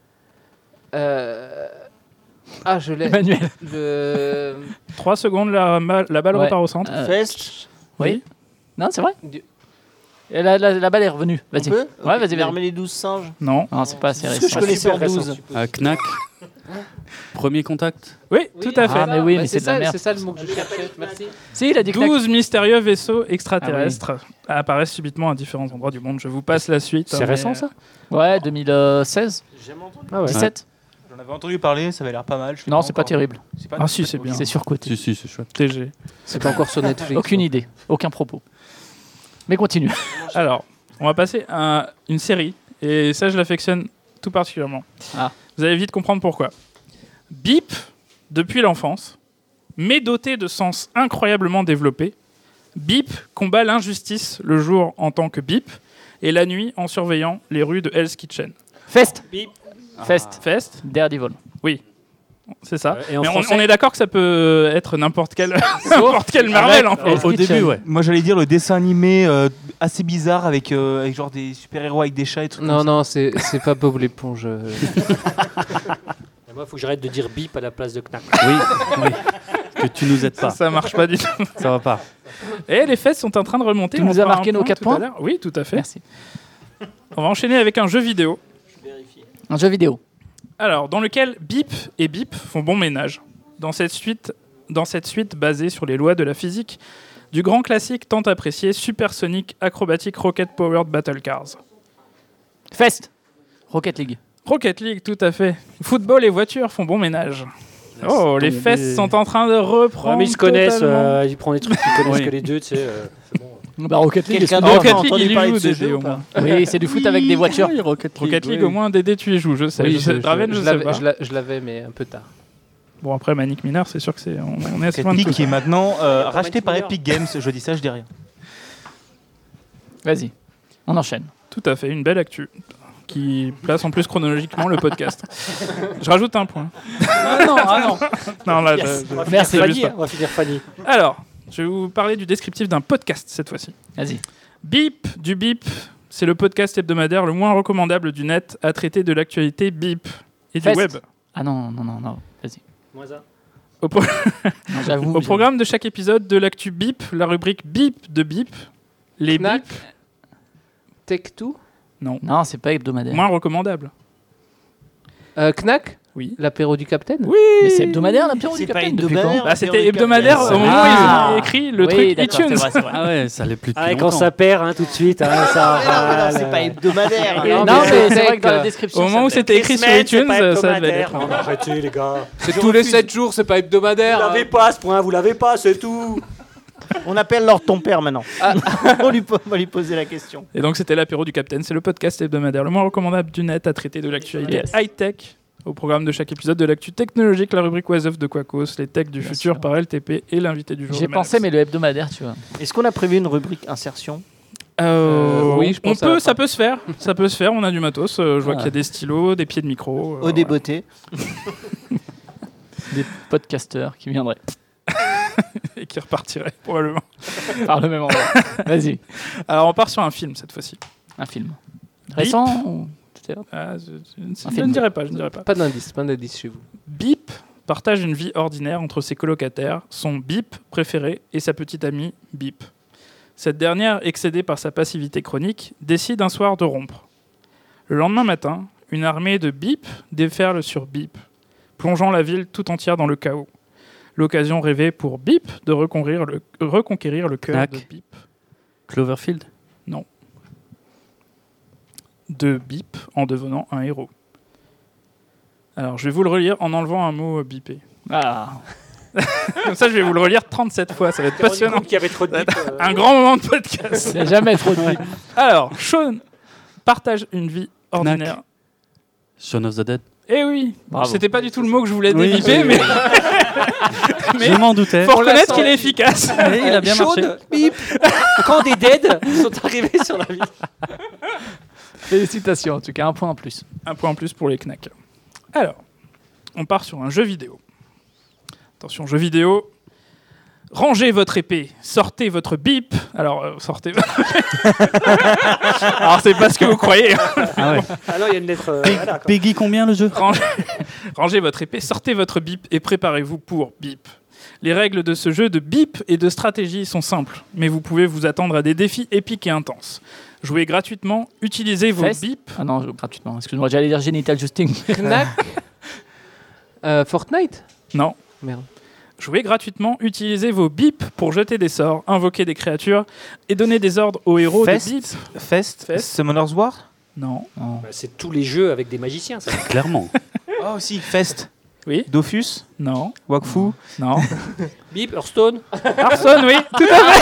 Speaker 7: Euh... Ah, je l'ai.
Speaker 5: Emmanuel.
Speaker 7: Le...
Speaker 2: Trois secondes, la, ma- la balle
Speaker 5: Ouais.
Speaker 2: repart au centre.
Speaker 5: Euh,
Speaker 3: Fest.
Speaker 5: oui. Non, c'est vrai.
Speaker 7: Du-
Speaker 5: Et la, la, la balle est revenue.
Speaker 3: On
Speaker 5: Vas-y.
Speaker 3: peut
Speaker 5: Ouais, vas-y, vas-y.
Speaker 3: L'armée des douze singes.
Speaker 2: Non.
Speaker 5: Non, c'est pas assez
Speaker 3: C'est ce que je
Speaker 5: récent.
Speaker 3: connaissais en
Speaker 4: Super récent,
Speaker 3: douze.
Speaker 4: super.
Speaker 1: Euh, Knack. Premier contact.
Speaker 2: Oui, tout à fait.
Speaker 5: Ah, mais oui,
Speaker 7: Bah,
Speaker 5: mais c'est de la
Speaker 7: ça,
Speaker 5: merde.
Speaker 7: c'est ça le mot que je cherchais. Merci.
Speaker 5: Si, il a dit Knack.
Speaker 2: douze mystérieux vaisseaux extraterrestres apparaissent subitement à différents endroits du monde. Je vous passe la suite.
Speaker 4: C'est
Speaker 2: hein,
Speaker 4: récent
Speaker 2: mais,
Speaker 4: ça
Speaker 5: Ouais, deux mille seize,
Speaker 4: Ah ouais.
Speaker 5: dix-sept.
Speaker 6: J'en avais entendu parler, ça avait l'air pas mal. je l'ai
Speaker 5: Non,
Speaker 6: pas
Speaker 5: c'est pas
Speaker 6: encore-
Speaker 5: terrible.
Speaker 6: C'est pas-
Speaker 2: Ah si, c'est bien.
Speaker 5: C'est surcoté.
Speaker 1: Si, si, c'est chouette.
Speaker 2: T G.
Speaker 7: C'est pas encore sur Netflix.
Speaker 5: Aucune idée, aucun propos. Mais continue.
Speaker 2: Alors, on va passer à une série. Et ça, je l'affectionne tout particulièrement.
Speaker 5: Ah.
Speaker 2: Vous allez vite comprendre pourquoi. Bip, depuis l'enfance, mais doté de sens incroyablement développés, Bip combat l'injustice le jour en tant que Bip et la nuit en surveillant les rues de Hell's Kitchen.
Speaker 5: Fest.
Speaker 4: Bip.
Speaker 5: Fest.
Speaker 2: Fest,
Speaker 5: Daredevil.
Speaker 2: c'est ça.
Speaker 4: Et en
Speaker 2: Mais on,
Speaker 4: français
Speaker 2: on est d'accord que ça peut être n'importe quel, n'importe quel Marvel en fait.
Speaker 5: Hell's
Speaker 1: Au
Speaker 5: Kitchen.
Speaker 1: début, ouais.
Speaker 6: Moi j'allais dire le dessin animé euh, assez bizarre avec, euh, avec genre des super-héros avec des chats et tout.
Speaker 7: Non, non, c'est c'est pas Bob l'éponge. euh.
Speaker 4: Et moi, il faut que j'arrête de dire bip à la place de Knack.
Speaker 1: Oui, oui. Que tu nous aides
Speaker 2: Ça,
Speaker 1: pas.
Speaker 2: ça marche pas du tout.
Speaker 1: Ça va pas.
Speaker 2: Et les fesses sont en train de remonter.
Speaker 5: Tu
Speaker 2: On
Speaker 5: nous as
Speaker 2: fera un
Speaker 5: marqué nos
Speaker 2: point
Speaker 5: quatre
Speaker 2: tout à
Speaker 5: points
Speaker 2: l'heure. Oui, tout à fait.
Speaker 5: Merci.
Speaker 2: On va enchaîner avec un jeu vidéo.
Speaker 5: Un jeu vidéo.
Speaker 2: Alors, dans lequel Bip et Bip font bon ménage. Dans cette suite, dans cette suite basée sur les lois de la physique, du grand classique tant apprécié Supersonic Acrobatic Rocket Powered Battle Cars.
Speaker 5: Fest. Rocket League.
Speaker 2: Rocket League, tout à fait. Football et voitures font bon ménage. Oh, les
Speaker 1: tomber.
Speaker 2: fesses sont en train de reprendre.
Speaker 4: Ouais, mais ils se connaissent,
Speaker 2: totalement.
Speaker 4: euh, ils prennent des trucs qu'ils connaissent
Speaker 1: Oui.
Speaker 4: que les deux, tu sais. euh, c'est bon.
Speaker 5: Bah, Rocket League.
Speaker 3: Quelqu'un
Speaker 5: c'est-
Speaker 3: d'autre
Speaker 2: Rocket
Speaker 3: a
Speaker 2: League,
Speaker 3: entendu
Speaker 2: il y
Speaker 3: parler
Speaker 2: joue
Speaker 3: de ce
Speaker 2: des
Speaker 3: jeu
Speaker 2: dés,
Speaker 3: ou
Speaker 2: au
Speaker 3: pas
Speaker 2: moins.
Speaker 5: Oui, c'est du foot avec des voitures.
Speaker 1: Oui, Rocket League.
Speaker 2: Rocket League,
Speaker 1: oui.
Speaker 2: au moins, Dédé, tu y joues, je sais.
Speaker 7: Oui,
Speaker 2: je sais. Draven, je, sais
Speaker 7: l'avais-
Speaker 2: pas.
Speaker 7: je l'a- je l'avais, mais un peu tard.
Speaker 2: Bon, après, Manic Miner, c'est sûr que c'est. On, on est assez
Speaker 6: Rocket
Speaker 2: loin de
Speaker 6: League
Speaker 2: tout
Speaker 6: qui est
Speaker 2: ça.
Speaker 6: maintenant euh,
Speaker 4: Après
Speaker 6: racheté par
Speaker 4: Miller.
Speaker 6: Epic Games, je dis ça, je dis rien.
Speaker 5: Vas-y. On enchaîne.
Speaker 2: Tout à fait, une belle actu qui place en plus chronologiquement le podcast. Je rajoute un point.
Speaker 5: Ah non, ah non.
Speaker 2: Non, là,
Speaker 4: Yes.
Speaker 2: je-
Speaker 4: On va
Speaker 2: je-
Speaker 5: Merci.
Speaker 2: je-
Speaker 4: Fanny,
Speaker 2: j'abuse
Speaker 4: hein, on va finir Fanny.
Speaker 2: pas. Alors, je vais vous parler du descriptif d'un podcast cette fois-ci.
Speaker 5: Vas-y.
Speaker 2: Bip du Bip, c'est le podcast hebdomadaire le moins recommandable du net à traiter de l'actualité Bip et du
Speaker 5: Fest.
Speaker 2: web.
Speaker 5: Ah non, non, non, non. Vas-y.
Speaker 4: Moins un.
Speaker 2: Au, pro-
Speaker 5: Non, j'avoue.
Speaker 2: au
Speaker 5: j'avoue.
Speaker 2: programme de chaque épisode de l'actu Bip, la rubrique Bip de Bip, les
Speaker 7: Knack.
Speaker 2: Bip
Speaker 7: Tech two.
Speaker 5: Non, c'est pas hebdomadaire.
Speaker 2: moins recommandables.
Speaker 7: Euh, Knack.
Speaker 2: Oui.
Speaker 7: L'apéro du Capitaine.
Speaker 2: Oui.
Speaker 5: Mais c'est hebdomadaire l'apéro du
Speaker 3: C'est pas
Speaker 5: Capitaine depuis
Speaker 3: hebdomadaire.
Speaker 5: quand
Speaker 2: Bah, c'était hebdomadaire au moment où
Speaker 5: Ah.
Speaker 2: ils ont écrit le
Speaker 5: Oui,
Speaker 2: truc
Speaker 5: d'accord, c'est
Speaker 2: iTunes.
Speaker 5: vrai, c'est vrai.
Speaker 1: Ah ouais, ça allait plus depuis
Speaker 4: Ah, et quand
Speaker 1: longtemps.
Speaker 4: ça perd, hein, tout de suite, hein, ça.
Speaker 3: Ah,
Speaker 4: va,
Speaker 3: non, c'est
Speaker 4: le-
Speaker 3: pas hebdomadaire.
Speaker 4: Ah,
Speaker 5: Non,
Speaker 7: non,
Speaker 5: mais
Speaker 7: mais
Speaker 5: c'est
Speaker 7: c'est
Speaker 5: vrai que dans la
Speaker 7: que-
Speaker 5: description.
Speaker 2: Au moment où
Speaker 5: ça fait-
Speaker 2: c'était écrit sur
Speaker 4: X-Men, c'est
Speaker 2: iTunes,
Speaker 4: pas
Speaker 2: ça devait
Speaker 4: hebdomadaire.
Speaker 2: l'être.
Speaker 4: Non, mais arrêtez, les gars.
Speaker 7: C'est tous les sept jours, c'est pas hebdomadaire.
Speaker 4: Vous
Speaker 7: hein.
Speaker 4: l'avez pas, ce point, vous l'avez pas, c'est tout.
Speaker 3: On appelle Lord ton père maintenant. on, lui, po- on va lui poser la question.
Speaker 2: Et donc c'était l'apéro du Capitaine, c'est le podcast hebdomadaire le moins recommandable du net à traiter de l'actualité
Speaker 5: Yes.
Speaker 2: high-tech. Au programme de chaque épisode de l'actu technologique, la rubrique Was Of de Quacos, les techs du
Speaker 5: Bien
Speaker 2: futur
Speaker 5: sûr.
Speaker 2: par L T P et l'invité du jour.
Speaker 5: J'ai
Speaker 2: de
Speaker 5: pensé,
Speaker 2: Manax.
Speaker 5: mais le hebdomadaire, tu vois.
Speaker 3: Est-ce qu'on a prévu une rubrique insertion?
Speaker 2: Euh,
Speaker 7: oui, je
Speaker 2: on
Speaker 7: pense à la
Speaker 2: peut,
Speaker 7: fin.
Speaker 2: ça peut se faire, ça peut se faire. On a du matos. euh, je vois
Speaker 5: Ah.
Speaker 2: qu'il y a des stylos, des pieds de micro. euh,
Speaker 3: Au des
Speaker 2: voilà.
Speaker 3: beautés.
Speaker 5: Des podcasteurs qui viendraient
Speaker 2: Et qui repartirait probablement.
Speaker 5: par le même endroit. Vas-y,
Speaker 2: Alors on part sur un film cette fois-ci.
Speaker 5: un film. Récent ou...
Speaker 2: Ah, je, je ne sais-
Speaker 5: Un
Speaker 2: je
Speaker 5: film.
Speaker 2: ne dirais pas, je ne dirais pas.
Speaker 7: Pas d'indice, pas d'indice chez vous.
Speaker 2: Bip partage une vie ordinaire entre ses colocataires, son Bip préféré et sa petite amie Bip. Cette dernière, excédée par sa passivité chronique, décide un soir de rompre. Le lendemain matin, une armée de Bip déferle sur Bip, plongeant la ville tout entière dans le chaos. L'occasion rêvée pour Bip de reconquérir le, reconquérir le cœur
Speaker 1: Knack.
Speaker 2: de Bip.
Speaker 1: Cloverfield.
Speaker 2: de Bip en devenant un héros. Alors, je vais vous le relire en enlevant un mot euh, bipé.
Speaker 5: Ah,
Speaker 2: Comme ça, je vais vous le relire trente-sept fois, ça va être
Speaker 4: Tu t'es rendu
Speaker 2: passionnant.
Speaker 4: compte qu'il y avait trop de bip, euh,
Speaker 2: Un grand moment de podcast.
Speaker 5: il n'y a jamais trop de bip.
Speaker 2: Alors, Sean partage une vie ordinaire.
Speaker 1: Shaun of the Dead.
Speaker 2: Eh oui,
Speaker 5: Bravo.
Speaker 2: c'était pas du tout le mot que je voulais
Speaker 1: Oui,
Speaker 2: débiper,
Speaker 1: oui,
Speaker 2: mais
Speaker 1: Je m'en doutais.
Speaker 2: faut
Speaker 7: On la
Speaker 2: reconnaître
Speaker 7: sent.
Speaker 2: qu'il est efficace.
Speaker 1: Oui, il a bien
Speaker 4: Sean,
Speaker 1: marché.
Speaker 4: bip. Quand des dead sont arrivés sur la ville.
Speaker 5: Félicitations, en tout cas, un point en plus.
Speaker 2: Un point en plus pour les knacks. Alors, on part sur un jeu vidéo. Attention, jeu vidéo. Rangez votre épée, sortez votre bip. Alors, euh, sortez. Alors, c'est pas ce que vous croyez.
Speaker 1: Ah ouais.
Speaker 4: Ah non, il y a une lettre. euh, ah, d'accord.
Speaker 1: Peggy, combien le jeu?
Speaker 2: Rangez, rangez votre épée, sortez votre bip et préparez-vous pour bip. Les règles de ce jeu de bip et de stratégie sont simples, mais vous pouvez vous attendre à des défis épiques et intenses. Jouez gratuitement, utilisez vos
Speaker 5: Fest.
Speaker 2: bips.
Speaker 5: Ah non, je- gratuitement. Excuse-moi, j'allais dire Genital Justing.
Speaker 7: Knack. Euh, Fortnite.
Speaker 2: Non.
Speaker 7: Merde.
Speaker 2: Jouez gratuitement, utilisez vos bips pour jeter des sorts, invoquer des créatures et donner des ordres aux héros
Speaker 6: Fest.
Speaker 2: de bip.
Speaker 6: Fest,
Speaker 2: Fest.
Speaker 6: Summoner's War.
Speaker 2: Non.
Speaker 4: Bah, c'est tous les jeux avec des magiciens, ça.
Speaker 1: Clairement.
Speaker 6: Oh aussi, Fest.
Speaker 2: Oui.
Speaker 6: Dofus,
Speaker 2: Non.
Speaker 6: Wakfu.
Speaker 2: Non.
Speaker 4: Bip, Hearthstone.
Speaker 2: Hearthstone, oui, tout à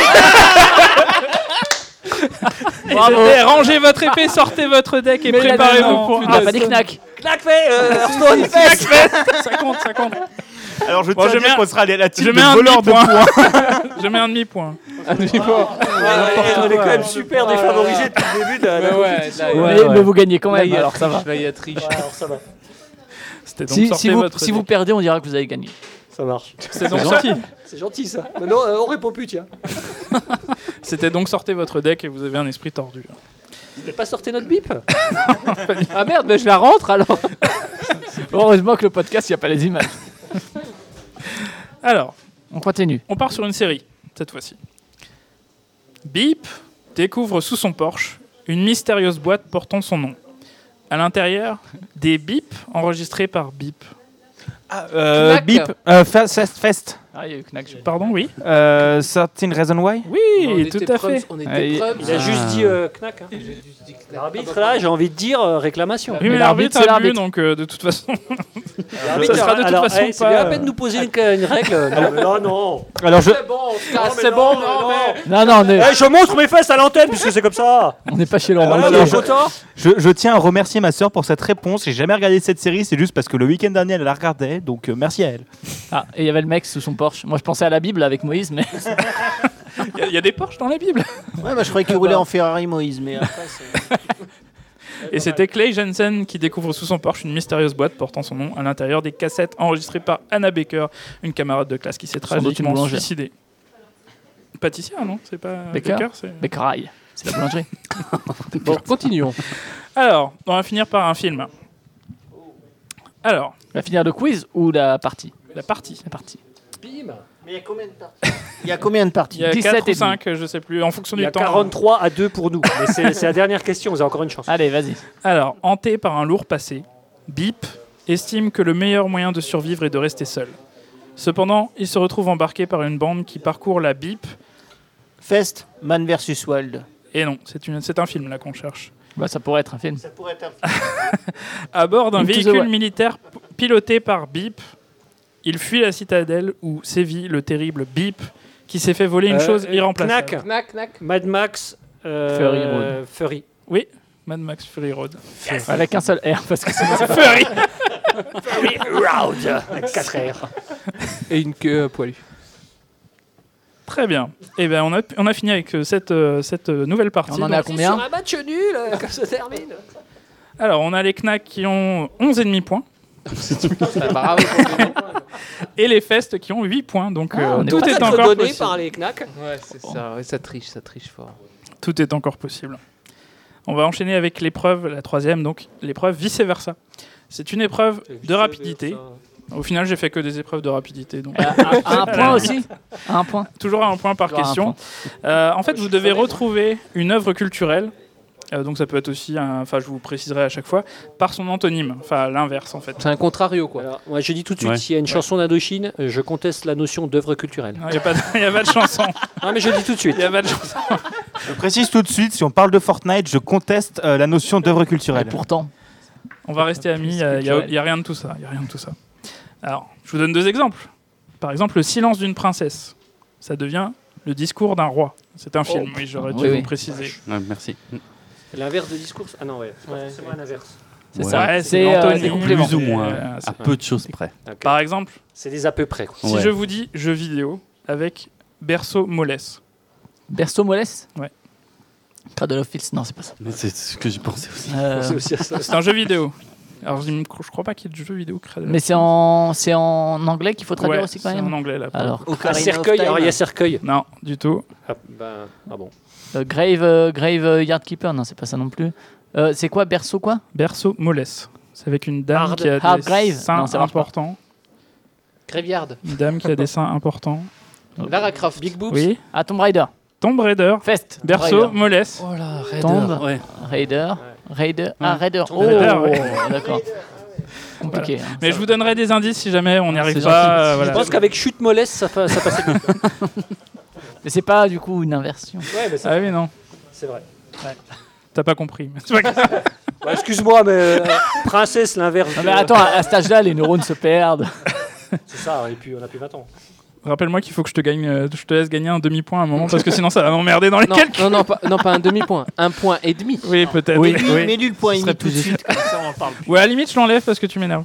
Speaker 2: fait. Bravo. Rangez votre épée, sortez votre deck et
Speaker 5: Mais il a dit
Speaker 2: préparez-vous
Speaker 5: non.
Speaker 2: pour
Speaker 5: Il a pas dit knack.
Speaker 4: Knack fait euh, Hearthstone.
Speaker 2: Ça compte, ça compte.
Speaker 6: Alors je
Speaker 2: Bon,
Speaker 6: tiens
Speaker 2: je
Speaker 6: à dire
Speaker 2: mets-
Speaker 6: qu'on sera à la team
Speaker 2: Je
Speaker 6: de
Speaker 2: mets un
Speaker 6: voleurs de
Speaker 2: demi-point.
Speaker 6: points.
Speaker 2: Je mets un demi-point.
Speaker 7: Un demi-point.
Speaker 4: Ouais, on est quand même super défavorisés depuis le début de la, la
Speaker 7: Mais ouais,
Speaker 4: compétition.
Speaker 7: là,
Speaker 5: Mais,
Speaker 1: Ouais, ouais.
Speaker 5: mais vous gagnez quand
Speaker 7: Là,
Speaker 5: même,
Speaker 7: il y a
Speaker 5: alors ça va.
Speaker 7: triche, là, il y a triche.
Speaker 4: Ouais, alors ça va,
Speaker 2: C'était donc
Speaker 5: Si,
Speaker 2: sortez
Speaker 5: si vous,
Speaker 2: votre
Speaker 5: si vous
Speaker 2: deck.
Speaker 5: perdez, on dira que vous avez gagné.
Speaker 4: ça marche.
Speaker 2: C'est donc sorti.
Speaker 4: C'est gentil ça. Mais non, euh, on répond plus, tiens.
Speaker 2: C'était donc sortez votre deck et vous avez un esprit tordu.
Speaker 4: Vous n'avez pas sorti notre bip?
Speaker 7: Ah merde, mais je la rentre alors.
Speaker 5: Heureusement que le podcast, il n'y a pas les images.
Speaker 2: Alors,
Speaker 5: On continue.
Speaker 2: on part sur une série, cette fois-ci. Bip découvre sous son Porsche une mystérieuse boîte portant son nom. À l'intérieur, des bips enregistrés par Bip.
Speaker 6: Euh,
Speaker 7: Knack.
Speaker 6: Bip, euh, Fest, Fest, Fest.
Speaker 5: Ah, il y a eu Knack. je-
Speaker 2: Pardon, oui.
Speaker 6: Euh, thirteen Reasons Why.
Speaker 2: Oui,
Speaker 7: On
Speaker 2: tout
Speaker 7: était
Speaker 2: à
Speaker 7: prums,
Speaker 2: fait.
Speaker 7: On était
Speaker 5: Allez.
Speaker 7: prums.
Speaker 4: Il a juste dit euh, knack. Hein.
Speaker 7: J'ai juste dit knack.
Speaker 4: L'arbitre, là, j'ai envie de dire euh, réclamation.
Speaker 2: Oui, mais
Speaker 5: Mais
Speaker 2: l'arbitre
Speaker 5: l'arbitre, c'est
Speaker 2: a bu,
Speaker 5: l'arbitre.
Speaker 2: donc euh, de toute façon.
Speaker 4: L'arbitre,
Speaker 2: ça sera de toute
Speaker 4: alors,
Speaker 2: façon
Speaker 4: eh, c'est
Speaker 2: pas,
Speaker 4: bien la
Speaker 2: euh,
Speaker 4: peine de nous poser une, une règle. Non, mais non, non.
Speaker 6: Alors je,
Speaker 7: C'est bon, on se casse,
Speaker 4: Non, mais
Speaker 7: c'est
Speaker 4: non,
Speaker 7: bon.
Speaker 4: mais
Speaker 7: non,
Speaker 4: non.
Speaker 7: mais-
Speaker 5: Non, non, on est-
Speaker 4: Eh, je montre mes fesses à l'antenne puisque c'est comme ça.
Speaker 5: on n'est pas chez Laurent.
Speaker 4: Voilà,
Speaker 6: alors,
Speaker 4: les
Speaker 6: je-
Speaker 4: photos.
Speaker 6: je, je tiens à remercier ma sœur pour cette réponse. J'ai jamais regardé cette série, c'est juste parce que le week-end dernier elle la regardait, donc euh, merci à elle.
Speaker 5: Ah, et il y avait le mec sous son Porsche. Moi, je pensais à la Bible avec Moïse, mais
Speaker 2: Il y a- il y, a des Porsche dans la Bible.
Speaker 3: Ouais, bah, je croyais qu'il roulait en Ferrari, Moïse, mais après, c'est...
Speaker 2: Et c'était Clay Jensen qui découvre sous son Porsche une mystérieuse boîte portant son nom. À l'intérieur, des cassettes enregistrées par Anna Baker, une camarade de classe qui s'est
Speaker 5: Sans doute une
Speaker 2: tragiquement
Speaker 5: boulangère.
Speaker 2: suicidée. Pâtissière, non? C'est pas
Speaker 5: Baker
Speaker 2: Baker, c'est-
Speaker 5: mais caraille. C'est la boulangerie.
Speaker 7: Bon, continuons.
Speaker 2: Alors, on va finir par un film. Alors,
Speaker 5: On va finir le quiz ou la partie?
Speaker 2: la partie.
Speaker 5: La partie.
Speaker 4: Bim.
Speaker 3: Mais il y a combien de parties Il y a combien de parties
Speaker 2: Il y a
Speaker 5: dix-sept
Speaker 2: quatre
Speaker 5: et
Speaker 2: ou cinq, je sais plus, en fonction
Speaker 4: Il y
Speaker 2: du
Speaker 4: a
Speaker 2: temps.
Speaker 4: quarante-trois à deux pour nous. Mais c'est c'est la dernière question, vous avez encore une chance.
Speaker 5: Allez, vas-y.
Speaker 2: Alors, hanté par un lourd passé, Bip estime que le meilleur moyen de survivre est de rester seul. Cependant, il se retrouve embarqué par une bande qui parcourt la Bip.
Speaker 3: Fest, Man versus Wild.
Speaker 2: Et non, c'est une- c'est un film là qu'on cherche.
Speaker 5: Bah, ça pourrait être un film.
Speaker 3: Ça pourrait être
Speaker 2: À bord d'un
Speaker 5: Into the
Speaker 2: véhicule
Speaker 5: Wild.
Speaker 2: militaire p- piloté par Bip, il fuit la citadelle où sévit le terrible Bip qui s'est fait voler une
Speaker 4: Euh,
Speaker 2: chose
Speaker 4: euh,
Speaker 2: irremplaçable.
Speaker 4: Knack.
Speaker 7: Knack, knack.
Speaker 4: Mad Max. euh,
Speaker 5: Fury Road.
Speaker 4: Fury.
Speaker 2: Oui, Mad Max Fury Road.
Speaker 5: Avec un seul R, parce que c'est
Speaker 2: Fury
Speaker 4: Fury Road. Avec quatre R.
Speaker 7: Et une queue euh, poilue.
Speaker 2: Très bien. Eh bien, on a, on a fini avec euh, cette, euh, cette euh, nouvelle partie.
Speaker 5: On en est à
Speaker 2: Donc,
Speaker 5: combien?
Speaker 4: Sur un match nul, euh, comme ça termine.
Speaker 2: alors, on a les Knack qui ont onze virgule cinq points
Speaker 7: Ah, bravo pour les points.
Speaker 2: et les Fest qui ont huit points. Donc,
Speaker 5: Ah,
Speaker 2: euh,
Speaker 5: on est
Speaker 2: tout
Speaker 5: pas
Speaker 2: est
Speaker 4: Peut-être
Speaker 2: encore
Speaker 4: donné
Speaker 2: possible.
Speaker 4: par les knacks.
Speaker 7: Ouais, c'est ça. Ouais, ça triche, ça triche fort.
Speaker 2: Tout est encore possible. On va enchaîner avec l'épreuve, la troisième, donc l'épreuve vice-versa. C'est une épreuve de rapidité. Au final, j'ai fait que des épreuves de rapidité. Donc,
Speaker 5: À, à un point aussi. À un point.
Speaker 2: toujours à un point par
Speaker 5: Toujours à un
Speaker 2: question. Euh, en fait, vous devez retrouver une œuvre culturelle. Euh, donc ça peut être aussi, un- enfin je vous préciserai à chaque fois, par son antonyme, enfin l'inverse en fait.
Speaker 7: C'est un contrario, quoi.
Speaker 4: Alors, moi, je dis tout de suite,
Speaker 6: Ouais.
Speaker 4: s'il y a une chanson d'Indochine, euh, je conteste la notion d'œuvre culturelle.
Speaker 2: Il n'y a, pas de- y a pas de chanson.
Speaker 4: Non, mais je dis tout de suite.
Speaker 2: Il y a pas de chanson.
Speaker 6: Je précise tout de suite, si on parle de Fortnite, je conteste euh, la notion d'œuvre
Speaker 5: Et
Speaker 6: culturelle.
Speaker 5: pourtant.
Speaker 2: On va rester amis, il n'y a, y a rien de tout ça. Y a rien de tout ça. Alors, je vous donne deux exemples. Par exemple, le silence d'une princesse. Ça devient le discours d'un roi. C'est un film, oui, j'aurais dû
Speaker 5: Oui,
Speaker 2: vous
Speaker 5: oui.
Speaker 2: préciser.
Speaker 6: merci.
Speaker 4: L'inverse de discours. Ah non, ouais. C'est moi l'inverse.
Speaker 5: C'est
Speaker 8: Ouais.
Speaker 5: ça.
Speaker 2: Ouais,
Speaker 5: c'est euh,
Speaker 2: l'antonyme.
Speaker 5: des compléments.
Speaker 8: Plus ou moins,
Speaker 2: Euh, c'est-
Speaker 8: à peu de choses près.
Speaker 4: Ok.
Speaker 2: Par exemple,
Speaker 4: C'est des à peu près. quoi.
Speaker 2: si
Speaker 8: Ouais.
Speaker 2: je vous dis jeu vidéo avec berceau mollesse.
Speaker 5: Berceau Mollesse.
Speaker 2: Ouais.
Speaker 5: Cradle of Filth. Non, c'est pas ça.
Speaker 8: Mais c'est ce que j'ai pensé aussi.
Speaker 5: Euh,
Speaker 4: C'est aussi à ça.
Speaker 2: C'est un jeu vidéo. Alors, je, ne crois pas qu'il y ait de jeu vidéo créé.
Speaker 5: mais c'est en, c'est en anglais qu'il faut traduire
Speaker 2: Ouais,
Speaker 5: aussi quand
Speaker 2: c'est
Speaker 5: même.
Speaker 2: en anglais là.
Speaker 5: Alors,
Speaker 4: Un
Speaker 3: Ocarina of
Speaker 4: cercueil.
Speaker 3: Time.
Speaker 4: Alors, il y a cercueil.
Speaker 2: Non, du tout.
Speaker 4: Ah, ben, ah bon.
Speaker 5: euh, Grave, euh, Grave euh, Yardkeeper. Non, c'est pas ça non plus. Euh, c'est quoi Berceau quoi?
Speaker 2: Berceau mollesse. C'est avec une dame
Speaker 4: Hard-
Speaker 2: qui a
Speaker 5: Hard
Speaker 2: des
Speaker 5: Grave.
Speaker 2: seins
Speaker 5: Non, ça marche pas.
Speaker 2: importants.
Speaker 7: Graveyard.
Speaker 2: Une dame qui a des seins importants.
Speaker 7: Lara Croft.
Speaker 4: Big Boobs.
Speaker 2: Oui.
Speaker 5: Ah, Tomb Raider.
Speaker 2: Tomb Raider.
Speaker 5: Fest.
Speaker 2: Berceau
Speaker 5: Raider.
Speaker 2: mollesse.
Speaker 7: Oh là, Raider.
Speaker 5: Tombe.
Speaker 8: Ouais.
Speaker 5: Raider. Raider. Ah, Raider.
Speaker 4: Tomb
Speaker 5: Oh,
Speaker 2: Raider, ouais.
Speaker 5: d'accord. Compliqué. hein.
Speaker 2: Mais je vous donnerai des indices si jamais on n'y arrive
Speaker 5: C'est
Speaker 2: pas.
Speaker 5: gentil.
Speaker 2: euh,
Speaker 4: Je
Speaker 2: voilà.
Speaker 4: pense qu'avec chute mollesse, ça, fa- ça passait mieux.
Speaker 5: Mais c'est pas du coup une inversion.
Speaker 4: Ouais, mais c'est
Speaker 2: Ah oui, non.
Speaker 4: c'est vrai.
Speaker 2: T'as pas compris. C'est pas grave.
Speaker 4: Bah, excuse-moi, mais euh, princesse, l'inverse.
Speaker 5: Non,
Speaker 4: de-
Speaker 5: mais attends, à, à cet âge-là, les neurones se perdent.
Speaker 4: C'est ça, et puis on a plus vingt ans.
Speaker 2: Rappelle-moi qu'il faut que je te gagne, euh, je te laisse gagner un demi-point à un moment parce que sinon ça va m'emmerder dans les
Speaker 7: Non,
Speaker 2: calculs.
Speaker 7: non, non, pas, non, pas un demi-point. Un point et demi.
Speaker 2: Oui, peut-être.
Speaker 3: Oui,
Speaker 2: Oui.
Speaker 3: mets-lui le point et
Speaker 5: Ce
Speaker 3: demi
Speaker 5: serait
Speaker 3: tout de
Speaker 5: plus
Speaker 3: suite, comme ça on en parle plus.
Speaker 2: Ouais, à la limite, je l'enlève parce que tu m'énerves.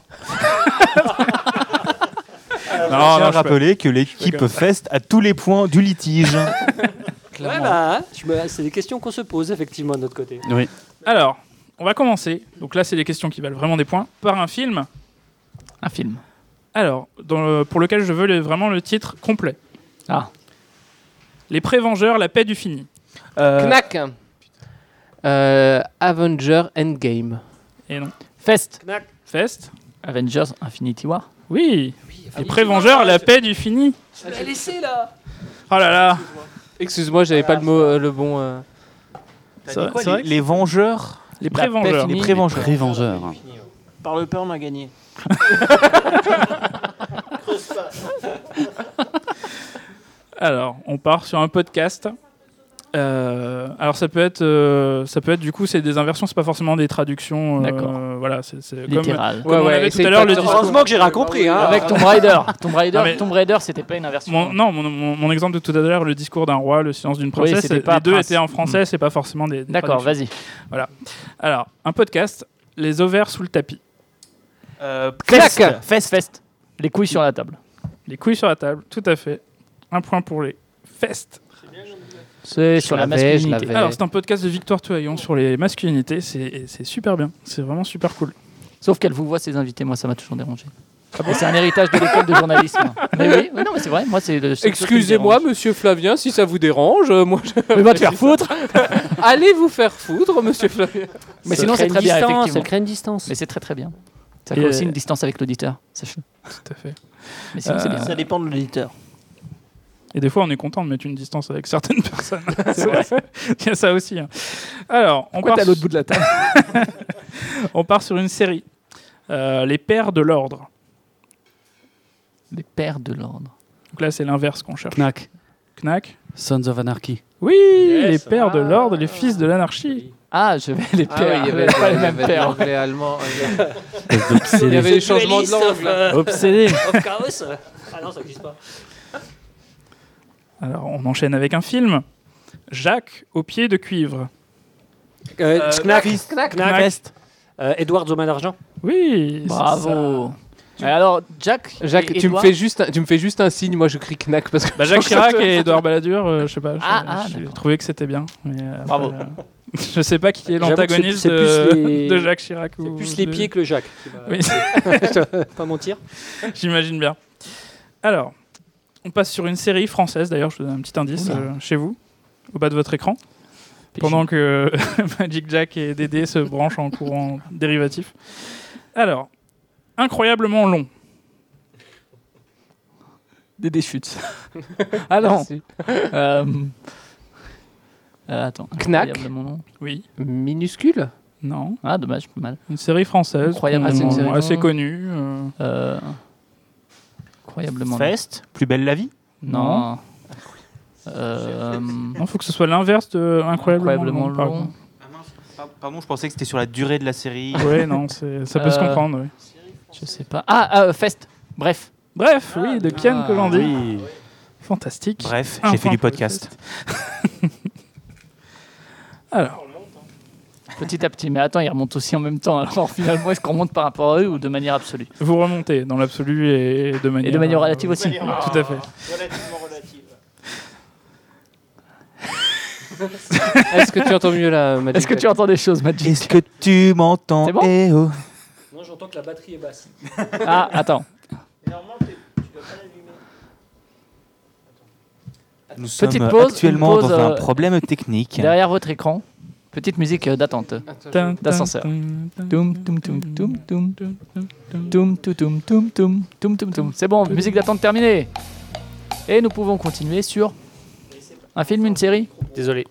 Speaker 6: Je
Speaker 2: non,
Speaker 6: tiens à
Speaker 2: non, je
Speaker 6: rappeler que l'équipe
Speaker 2: peux-
Speaker 6: Fest a tous les points du litige.
Speaker 4: Ouais, bah, hein, je me- c'est des questions qu'on se pose effectivement de notre côté.
Speaker 8: Oui.
Speaker 2: Alors, on va commencer. Donc là, c'est des questions qui valent vraiment des points par un film.
Speaker 5: Un film.
Speaker 2: Alors, dans le- pour lequel je veux le- vraiment le titre complet.
Speaker 5: Ah.
Speaker 2: Les Prévengeurs, la paix du fini.
Speaker 6: Euh,
Speaker 7: Knack. Euh, Avenger Endgame.
Speaker 2: Et non.
Speaker 5: Fest.
Speaker 4: Knack.
Speaker 2: Fest.
Speaker 5: Avengers Infinity War.
Speaker 2: Oui. Les Prévengeurs, la paix du fini.
Speaker 4: Tu l'as laissé là.
Speaker 2: Oh là là.
Speaker 7: Excuse-moi, j'avais pas le mot, euh, le bon. euh,
Speaker 2: C'est
Speaker 6: T'as
Speaker 2: vrai-
Speaker 6: dit quoi,
Speaker 2: c'est vrai
Speaker 6: les, les Vengeurs
Speaker 2: Les
Speaker 5: paix
Speaker 2: Prévengeurs.
Speaker 5: finie.
Speaker 6: Les Prévengeurs.
Speaker 8: Prévengeurs.
Speaker 3: Par le peur, on a gagné.
Speaker 2: Alors, on part sur un podcast. Euh, alors ça peut être, euh, ça peut être du coup, c'est des inversions, c'est pas forcément des traductions. euh,
Speaker 5: D'accord.
Speaker 2: voilà, c'est c'est comme,
Speaker 5: Littéral.
Speaker 2: comme on avait tout
Speaker 7: essaye
Speaker 2: à l'heure
Speaker 7: pas
Speaker 2: le
Speaker 7: de-
Speaker 2: discours.
Speaker 4: Heureusement que j'ai rien compris. Hein.
Speaker 5: Avec Tomb Raider. Tomb Raider,
Speaker 2: Non, mais-
Speaker 5: Tomb Raider, c'était pas une inversion.
Speaker 2: Mon, non, mon, mon- mon exemple de tout à l'heure, le discours d'un roi, le silence d'une princesse,
Speaker 5: c'était
Speaker 2: les
Speaker 5: pas
Speaker 2: deux
Speaker 5: prince.
Speaker 2: étaient en français, c'est pas forcément des. des
Speaker 5: D'accord,
Speaker 2: traductions.
Speaker 5: vas-y.
Speaker 2: Alors, un podcast, les ovaires sous le tapis,
Speaker 6: Euh,
Speaker 5: Fest.
Speaker 6: Fest.
Speaker 5: Fest. Fest. Les couilles sur la table.
Speaker 2: les couilles sur la table, tout à fait. Un point pour les Fest.
Speaker 5: C'est sur la
Speaker 7: l'avais, je
Speaker 5: masculinité.
Speaker 7: l'avais.
Speaker 2: Alors, c'est un podcast de Victoire Touhaillon sur les masculinités, c'est c'est super bien, c'est vraiment super cool.
Speaker 5: Sauf qu'elle vous voit ses invités, moi ça m'a toujours dérangé. Et c'est un héritage de l'école de journalisme. Mais oui, oui, non, mais c'est vrai, moi c'est le. c'est le truc qui me
Speaker 7: Excusez-moi,
Speaker 5: dérange.
Speaker 7: monsieur Flavien, si ça vous dérange. euh, moi, je-
Speaker 5: Mais va te faire foutre.
Speaker 7: Allez vous faire foutre, monsieur Flavien.
Speaker 5: Mais
Speaker 4: Ça
Speaker 5: sinon
Speaker 4: crée
Speaker 5: c'est
Speaker 4: une
Speaker 5: très bien,
Speaker 4: distance,
Speaker 5: effectivement.
Speaker 4: Ça crée une distance.
Speaker 5: Mais c'est très très bien. Ça
Speaker 2: Et
Speaker 5: crée aussi
Speaker 2: euh,
Speaker 5: une distance avec l'auditeur, sache-le.
Speaker 2: Tout à fait.
Speaker 5: Mais sinon c'est
Speaker 2: Euh,
Speaker 5: bien.
Speaker 3: Ça dépend de l'auditeur.
Speaker 2: Et des fois, on est content de mettre une distance avec certaines personnes. C'est vrai. Il y a ça aussi. hein. Alors, on
Speaker 5: Pourquoi
Speaker 2: part,
Speaker 5: t'es à l'autre bout de la table?
Speaker 2: on part sur une série. Euh, les Pères de l'Ordre.
Speaker 5: Les pères de l'ordre.
Speaker 2: Donc là, c'est l'inverse qu'on cherche.
Speaker 8: Knack.
Speaker 2: Knack.
Speaker 8: Sons of Anarchy.
Speaker 2: Oui,
Speaker 4: Yes.
Speaker 2: les Pères de
Speaker 4: Ah.
Speaker 2: l'Ordre, les Fils de l'Anarchie.
Speaker 5: Ah, je vais les
Speaker 7: Ah ouais,
Speaker 5: pères.
Speaker 7: il y avait,
Speaker 5: pas les
Speaker 7: il y
Speaker 5: mêmes
Speaker 7: avait de
Speaker 5: pères.
Speaker 7: l'anglais allemand.
Speaker 8: Espèce d'obsédé.
Speaker 7: Il y avait des changements de langue. là.
Speaker 5: Obsédé.
Speaker 4: Of chaos. Ah non, ça n'existe pas.
Speaker 2: Alors, on enchaîne avec un film. Jacques au pied de cuivre.
Speaker 4: Euh, Knack.
Speaker 6: Fist.
Speaker 4: Knack.
Speaker 2: Knack.
Speaker 6: Fest.
Speaker 4: Euh, Edward Zoman d'argent.
Speaker 2: Oui. c'est ça.
Speaker 5: Bravo. Euh, Alors, Jack.
Speaker 7: Jacques,
Speaker 5: et
Speaker 7: tu me,
Speaker 5: Edouard.
Speaker 7: fais juste un, tu me fais juste un signe, moi je crie knack parce que.
Speaker 2: Bah, Jacques Chirac et Édouard Balladur, euh, je sais pas.
Speaker 5: Ah,
Speaker 2: je-
Speaker 5: ah,
Speaker 2: J'ai
Speaker 5: d'accord.
Speaker 2: trouvé que c'était bien. Mais, euh,
Speaker 5: Bravo.
Speaker 2: après, euh, je sais pas qui est
Speaker 4: J'avoue que c'est-
Speaker 2: l'antagoniste
Speaker 4: c'est
Speaker 2: de,
Speaker 4: plus les-
Speaker 2: de Jacques Chirac.
Speaker 4: C'est
Speaker 2: ou
Speaker 4: plus les
Speaker 2: de-
Speaker 4: pieds que le Jacques. qui va-
Speaker 2: Oui,
Speaker 4: Je vais pas mentir.
Speaker 2: j'imagine bien. Alors, on passe sur une série française. D'ailleurs, je vous donne un petit indice
Speaker 5: Oula.
Speaker 2: euh, chez vous, au bas de votre écran. Pendant que Magic Jack et Dédé se branchent en courant dérivatif. Alors, incroyablement long.
Speaker 5: Dédé chute. Ah non.
Speaker 7: Merci.
Speaker 5: Euh, euh, attends.
Speaker 7: Knack.
Speaker 5: Incroyablement long.
Speaker 2: Oui.
Speaker 7: Minuscule.
Speaker 2: Non.
Speaker 5: Ah, dommage, pas mal.
Speaker 2: Une série française.
Speaker 5: Incroyablement
Speaker 2: euh,
Speaker 7: Ah, c'est une série
Speaker 2: assez
Speaker 7: française.
Speaker 2: connue. euh.
Speaker 5: Euh, incroyablement long.
Speaker 6: Fest, plus belle la vie.
Speaker 5: Non. Euh,
Speaker 2: Non, faut que ce soit l'inverse de incroyablement,
Speaker 5: incroyablement
Speaker 2: long. par
Speaker 5: long.
Speaker 2: exemple.
Speaker 6: Pardon, je pensais que c'était sur la durée de la série.
Speaker 2: Ouais, non, c'est- ça peut se
Speaker 5: Euh,
Speaker 2: comprendre. oui.
Speaker 5: Je sais pas. Ah, euh, Fest. Bref.
Speaker 2: Bref, oui, de Kian
Speaker 5: Ah,
Speaker 2: Kojandi.
Speaker 6: Oui.
Speaker 2: Fantastique.
Speaker 6: Bref,
Speaker 2: Un
Speaker 6: j'ai fait
Speaker 2: point
Speaker 6: du
Speaker 2: pour le
Speaker 6: podcast.
Speaker 2: Fest. Alors,
Speaker 5: Petit à petit. Mais attends, ils remontent aussi en même temps. Alors finalement, est-ce qu'on remonte par rapport à eux ou de manière absolue?
Speaker 2: vous remontez dans l'absolu et de manière,
Speaker 5: Et de manière relative aussi.
Speaker 2: Tout à fait.
Speaker 3: Relativement relative.
Speaker 7: Est-ce que tu entends mieux là, Magic
Speaker 5: Est-ce que tu
Speaker 7: Jack
Speaker 5: entends des choses, Magic?
Speaker 6: Est-ce que tu m'entends
Speaker 5: C'est bon
Speaker 6: Eh oh.
Speaker 4: Moi, j'entends que la batterie est basse.
Speaker 5: Ah, attends.
Speaker 3: Normalement, tu tu dois pas l'allumer.
Speaker 6: Nous
Speaker 5: Petite
Speaker 6: sommes
Speaker 5: pause,
Speaker 6: actuellement
Speaker 5: une pause,
Speaker 6: dans un
Speaker 5: euh,
Speaker 6: problème technique.
Speaker 5: Derrière votre écran, petite musique euh, d'attente.
Speaker 7: Attends,
Speaker 2: Tin,
Speaker 5: D'ascenseur.
Speaker 2: tin, tin,
Speaker 5: Toum, toum, toum, toum, toum. Toum, toum, toum, toum, toum, toum, toum, toum. C'est bon, musique d'attente terminée. Et nous pouvons continuer sur un film, une série.
Speaker 4: Désolé.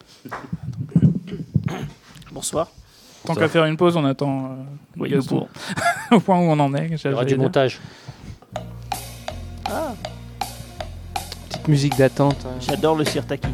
Speaker 3: Bonsoir.
Speaker 2: Tant qu'à faire une pause, on attend euh,
Speaker 5: Oui,
Speaker 2: Gaston.
Speaker 5: nous pouvons.
Speaker 2: au point où on en est.
Speaker 4: Il y
Speaker 2: j'allais
Speaker 4: aura du
Speaker 2: dire.
Speaker 4: montage.
Speaker 7: Petite musique d'attente. hein.
Speaker 3: J'adore le sirtaki.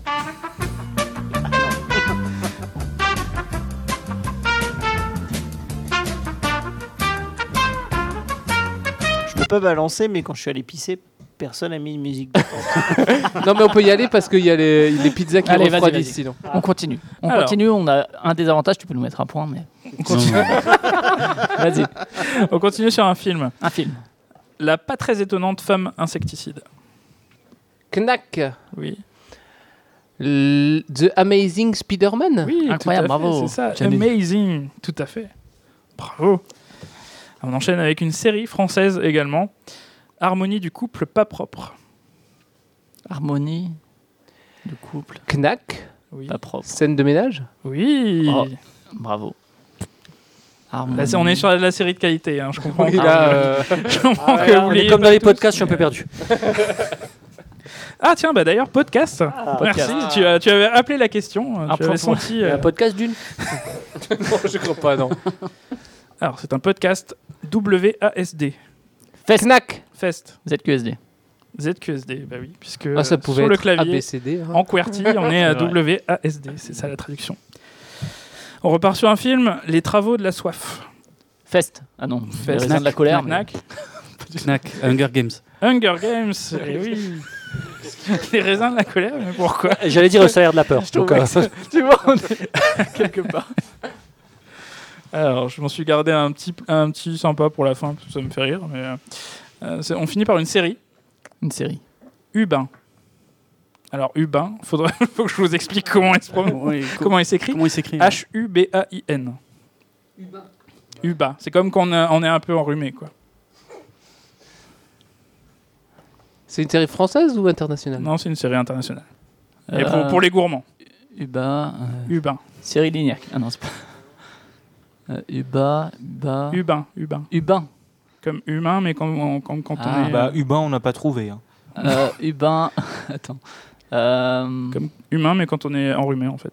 Speaker 3: Je peux pas balancer, mais quand je suis allé pisser, personne n'a mis une musique d'attente.
Speaker 7: Non mais on peut y aller parce qu'il y a les, les pizzas qui
Speaker 5: Allez, vas-y,
Speaker 7: refroidissent
Speaker 5: vas-y.
Speaker 7: sinon.
Speaker 5: On continue. On
Speaker 2: Alors.
Speaker 5: continue, on a un désavantage, tu peux nous mettre un point, mais.
Speaker 2: On continue.
Speaker 5: Vas-y.
Speaker 2: on continue sur un film.
Speaker 5: Un film.
Speaker 2: La pas très étonnante femme insecticide.
Speaker 7: Knack.
Speaker 2: Oui.
Speaker 7: L- The Amazing Spider-Man.
Speaker 2: Oui,
Speaker 5: Incroyable,
Speaker 2: tout à fait,
Speaker 5: bravo.
Speaker 2: C'est ça,
Speaker 5: J'aime bien.
Speaker 2: amazing. Tout à fait. Bravo. On enchaîne avec une série française également. Harmonie du couple pas propre.
Speaker 5: Harmonie de couple,
Speaker 7: Knack.
Speaker 2: Oui.
Speaker 5: pas propre.
Speaker 7: Scène de ménage.
Speaker 2: Oui.
Speaker 5: Oh. Bravo. Harmonie.
Speaker 2: Là, c'est- on est sur de la série de qualité, hein, je comprends.
Speaker 7: Oui,
Speaker 2: que-
Speaker 7: là, euh,
Speaker 2: je comprends
Speaker 4: Ah,
Speaker 2: que
Speaker 4: là,
Speaker 2: vous
Speaker 4: on
Speaker 2: l'ayez
Speaker 4: est comme
Speaker 2: pas
Speaker 4: dans les
Speaker 2: tous,
Speaker 4: podcasts, je suis un peu
Speaker 2: mais-
Speaker 4: perdu.
Speaker 2: Ah tiens, bah d'ailleurs, podcast.
Speaker 5: podcast.
Speaker 2: Merci, tu, as, tu avais appelé la question.
Speaker 5: Un
Speaker 2: tu
Speaker 5: point
Speaker 2: avais
Speaker 5: pour-
Speaker 2: senti...
Speaker 4: Il y a
Speaker 2: euh,
Speaker 4: un podcast d'une.
Speaker 7: non, je crois pas, non.
Speaker 2: Alors, c'est un podcast W A S D.
Speaker 5: Fest.
Speaker 7: Knack.
Speaker 2: Fest.
Speaker 5: Z Q S D.
Speaker 2: Z Q S D, bah oui, puisque
Speaker 7: Ah, ça
Speaker 2: euh,
Speaker 7: pouvait
Speaker 2: sur le
Speaker 7: être
Speaker 2: clavier,
Speaker 7: A B C D. hein.
Speaker 2: en QWERTY, on est à
Speaker 5: C'est vrai.
Speaker 2: W A S D. C'est ça la traduction. On repart sur un film, Les Travaux de la Soif.
Speaker 5: Fest. Ah non,
Speaker 2: Fest.
Speaker 5: les raisins de la colère. mais-
Speaker 2: Knack.
Speaker 8: Knack, Hunger Games.
Speaker 2: Hunger Games, eh oui. Les raisins de la colère, mais pourquoi?
Speaker 4: J'allais dire le salaire de la peur. Donc,
Speaker 5: trouvais
Speaker 4: euh,
Speaker 5: Tu vois, on est quelque part.
Speaker 2: Alors, je m'en suis gardé un petit, un petit sympa pour la fin, parce que ça me fait rire. Mais, euh, euh, c'est- on finit par une série,
Speaker 5: Une série.
Speaker 2: Ubin. Alors, Ubin, il faut que je vous explique comment il se prononce.
Speaker 8: Oui, co-
Speaker 2: Comment il s'écrit.
Speaker 8: comment il s'écrit
Speaker 2: H U B A I N. Ubin. C'est comme quand on, a- on est un peu enrhumé, quoi.
Speaker 7: C'est une série française ou internationale?
Speaker 2: Non, c'est une série internationale. Et
Speaker 5: Euh,
Speaker 2: pour, pour les gourmands.
Speaker 5: Uba. euh,
Speaker 2: Ubin.
Speaker 5: Cyril Lignac. Ah non, c'est pas. Euh, Uba. Uba.
Speaker 2: Ubin. Ubin.
Speaker 5: Ubin.
Speaker 2: Comme humain, mais quand, on- quand, quand
Speaker 5: Ah.
Speaker 2: on est.
Speaker 6: Bah, Ubin, on n'a pas trouvé. hein.
Speaker 5: Euh, Ubin. Attends. Euh,
Speaker 2: Comme humain, mais quand on est enrhumé, en fait.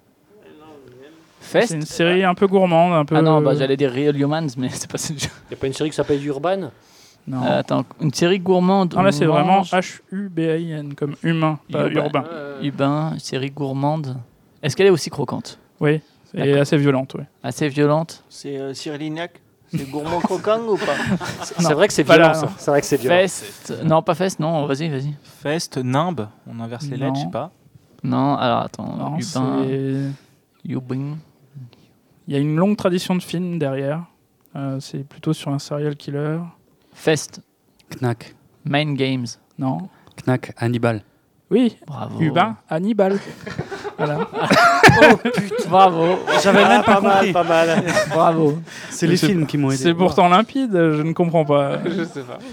Speaker 5: Fest.
Speaker 2: C'est une série un peu gourmande, un peu.
Speaker 5: Ah non, bah, j'allais dire Real Humans, mais c'est pas ça.
Speaker 4: il n'y a pas une série qui s'appelle Urban.
Speaker 2: Non.
Speaker 5: Euh, attends, une série gourmande.
Speaker 2: Non, là, c'est
Speaker 5: où on
Speaker 2: vraiment
Speaker 5: mange-
Speaker 2: H U B A I N, comme humain, pas
Speaker 5: Urbain.
Speaker 2: urbain.
Speaker 5: Ubin, série gourmande. Est-ce qu'elle est aussi croquante?
Speaker 2: Oui, c'est
Speaker 5: D'accord.
Speaker 2: assez violente, oui.
Speaker 5: Assez violente.
Speaker 3: C'est euh, Cyril Lignac. C'est gourmand croquant ou pas?
Speaker 4: C'est vrai que c'est
Speaker 2: Pas
Speaker 4: violent,
Speaker 2: là,
Speaker 4: ça.
Speaker 2: non.
Speaker 4: C'est vrai que c'est violent.
Speaker 5: Fest. Non, pas Fest, non, vas-y, vas-y.
Speaker 6: Fest, Nimbe, on inverse les lettres,
Speaker 2: Non.
Speaker 6: je sais pas.
Speaker 5: Non, alors attends.
Speaker 2: Non,
Speaker 5: Ubin.
Speaker 2: c'est-
Speaker 5: Ubin.
Speaker 2: Il y a une longue tradition de films derrière. Euh, c'est plutôt sur un serial killer.
Speaker 5: Fest.
Speaker 8: Knack.
Speaker 5: Main Games.
Speaker 2: Non.
Speaker 8: Knack. Hannibal.
Speaker 2: Oui.
Speaker 5: Bravo.
Speaker 2: Hubin, Hannibal. Voilà.
Speaker 5: Bravo.
Speaker 8: J'avais même pas
Speaker 3: pas mal,
Speaker 8: compris.
Speaker 3: pas mal.
Speaker 5: Bravo.
Speaker 8: C'est les
Speaker 2: C'est-
Speaker 8: films qui m'ont aidé.
Speaker 2: C'est pourtant limpide, je ne comprends pas.
Speaker 7: Je sais pas.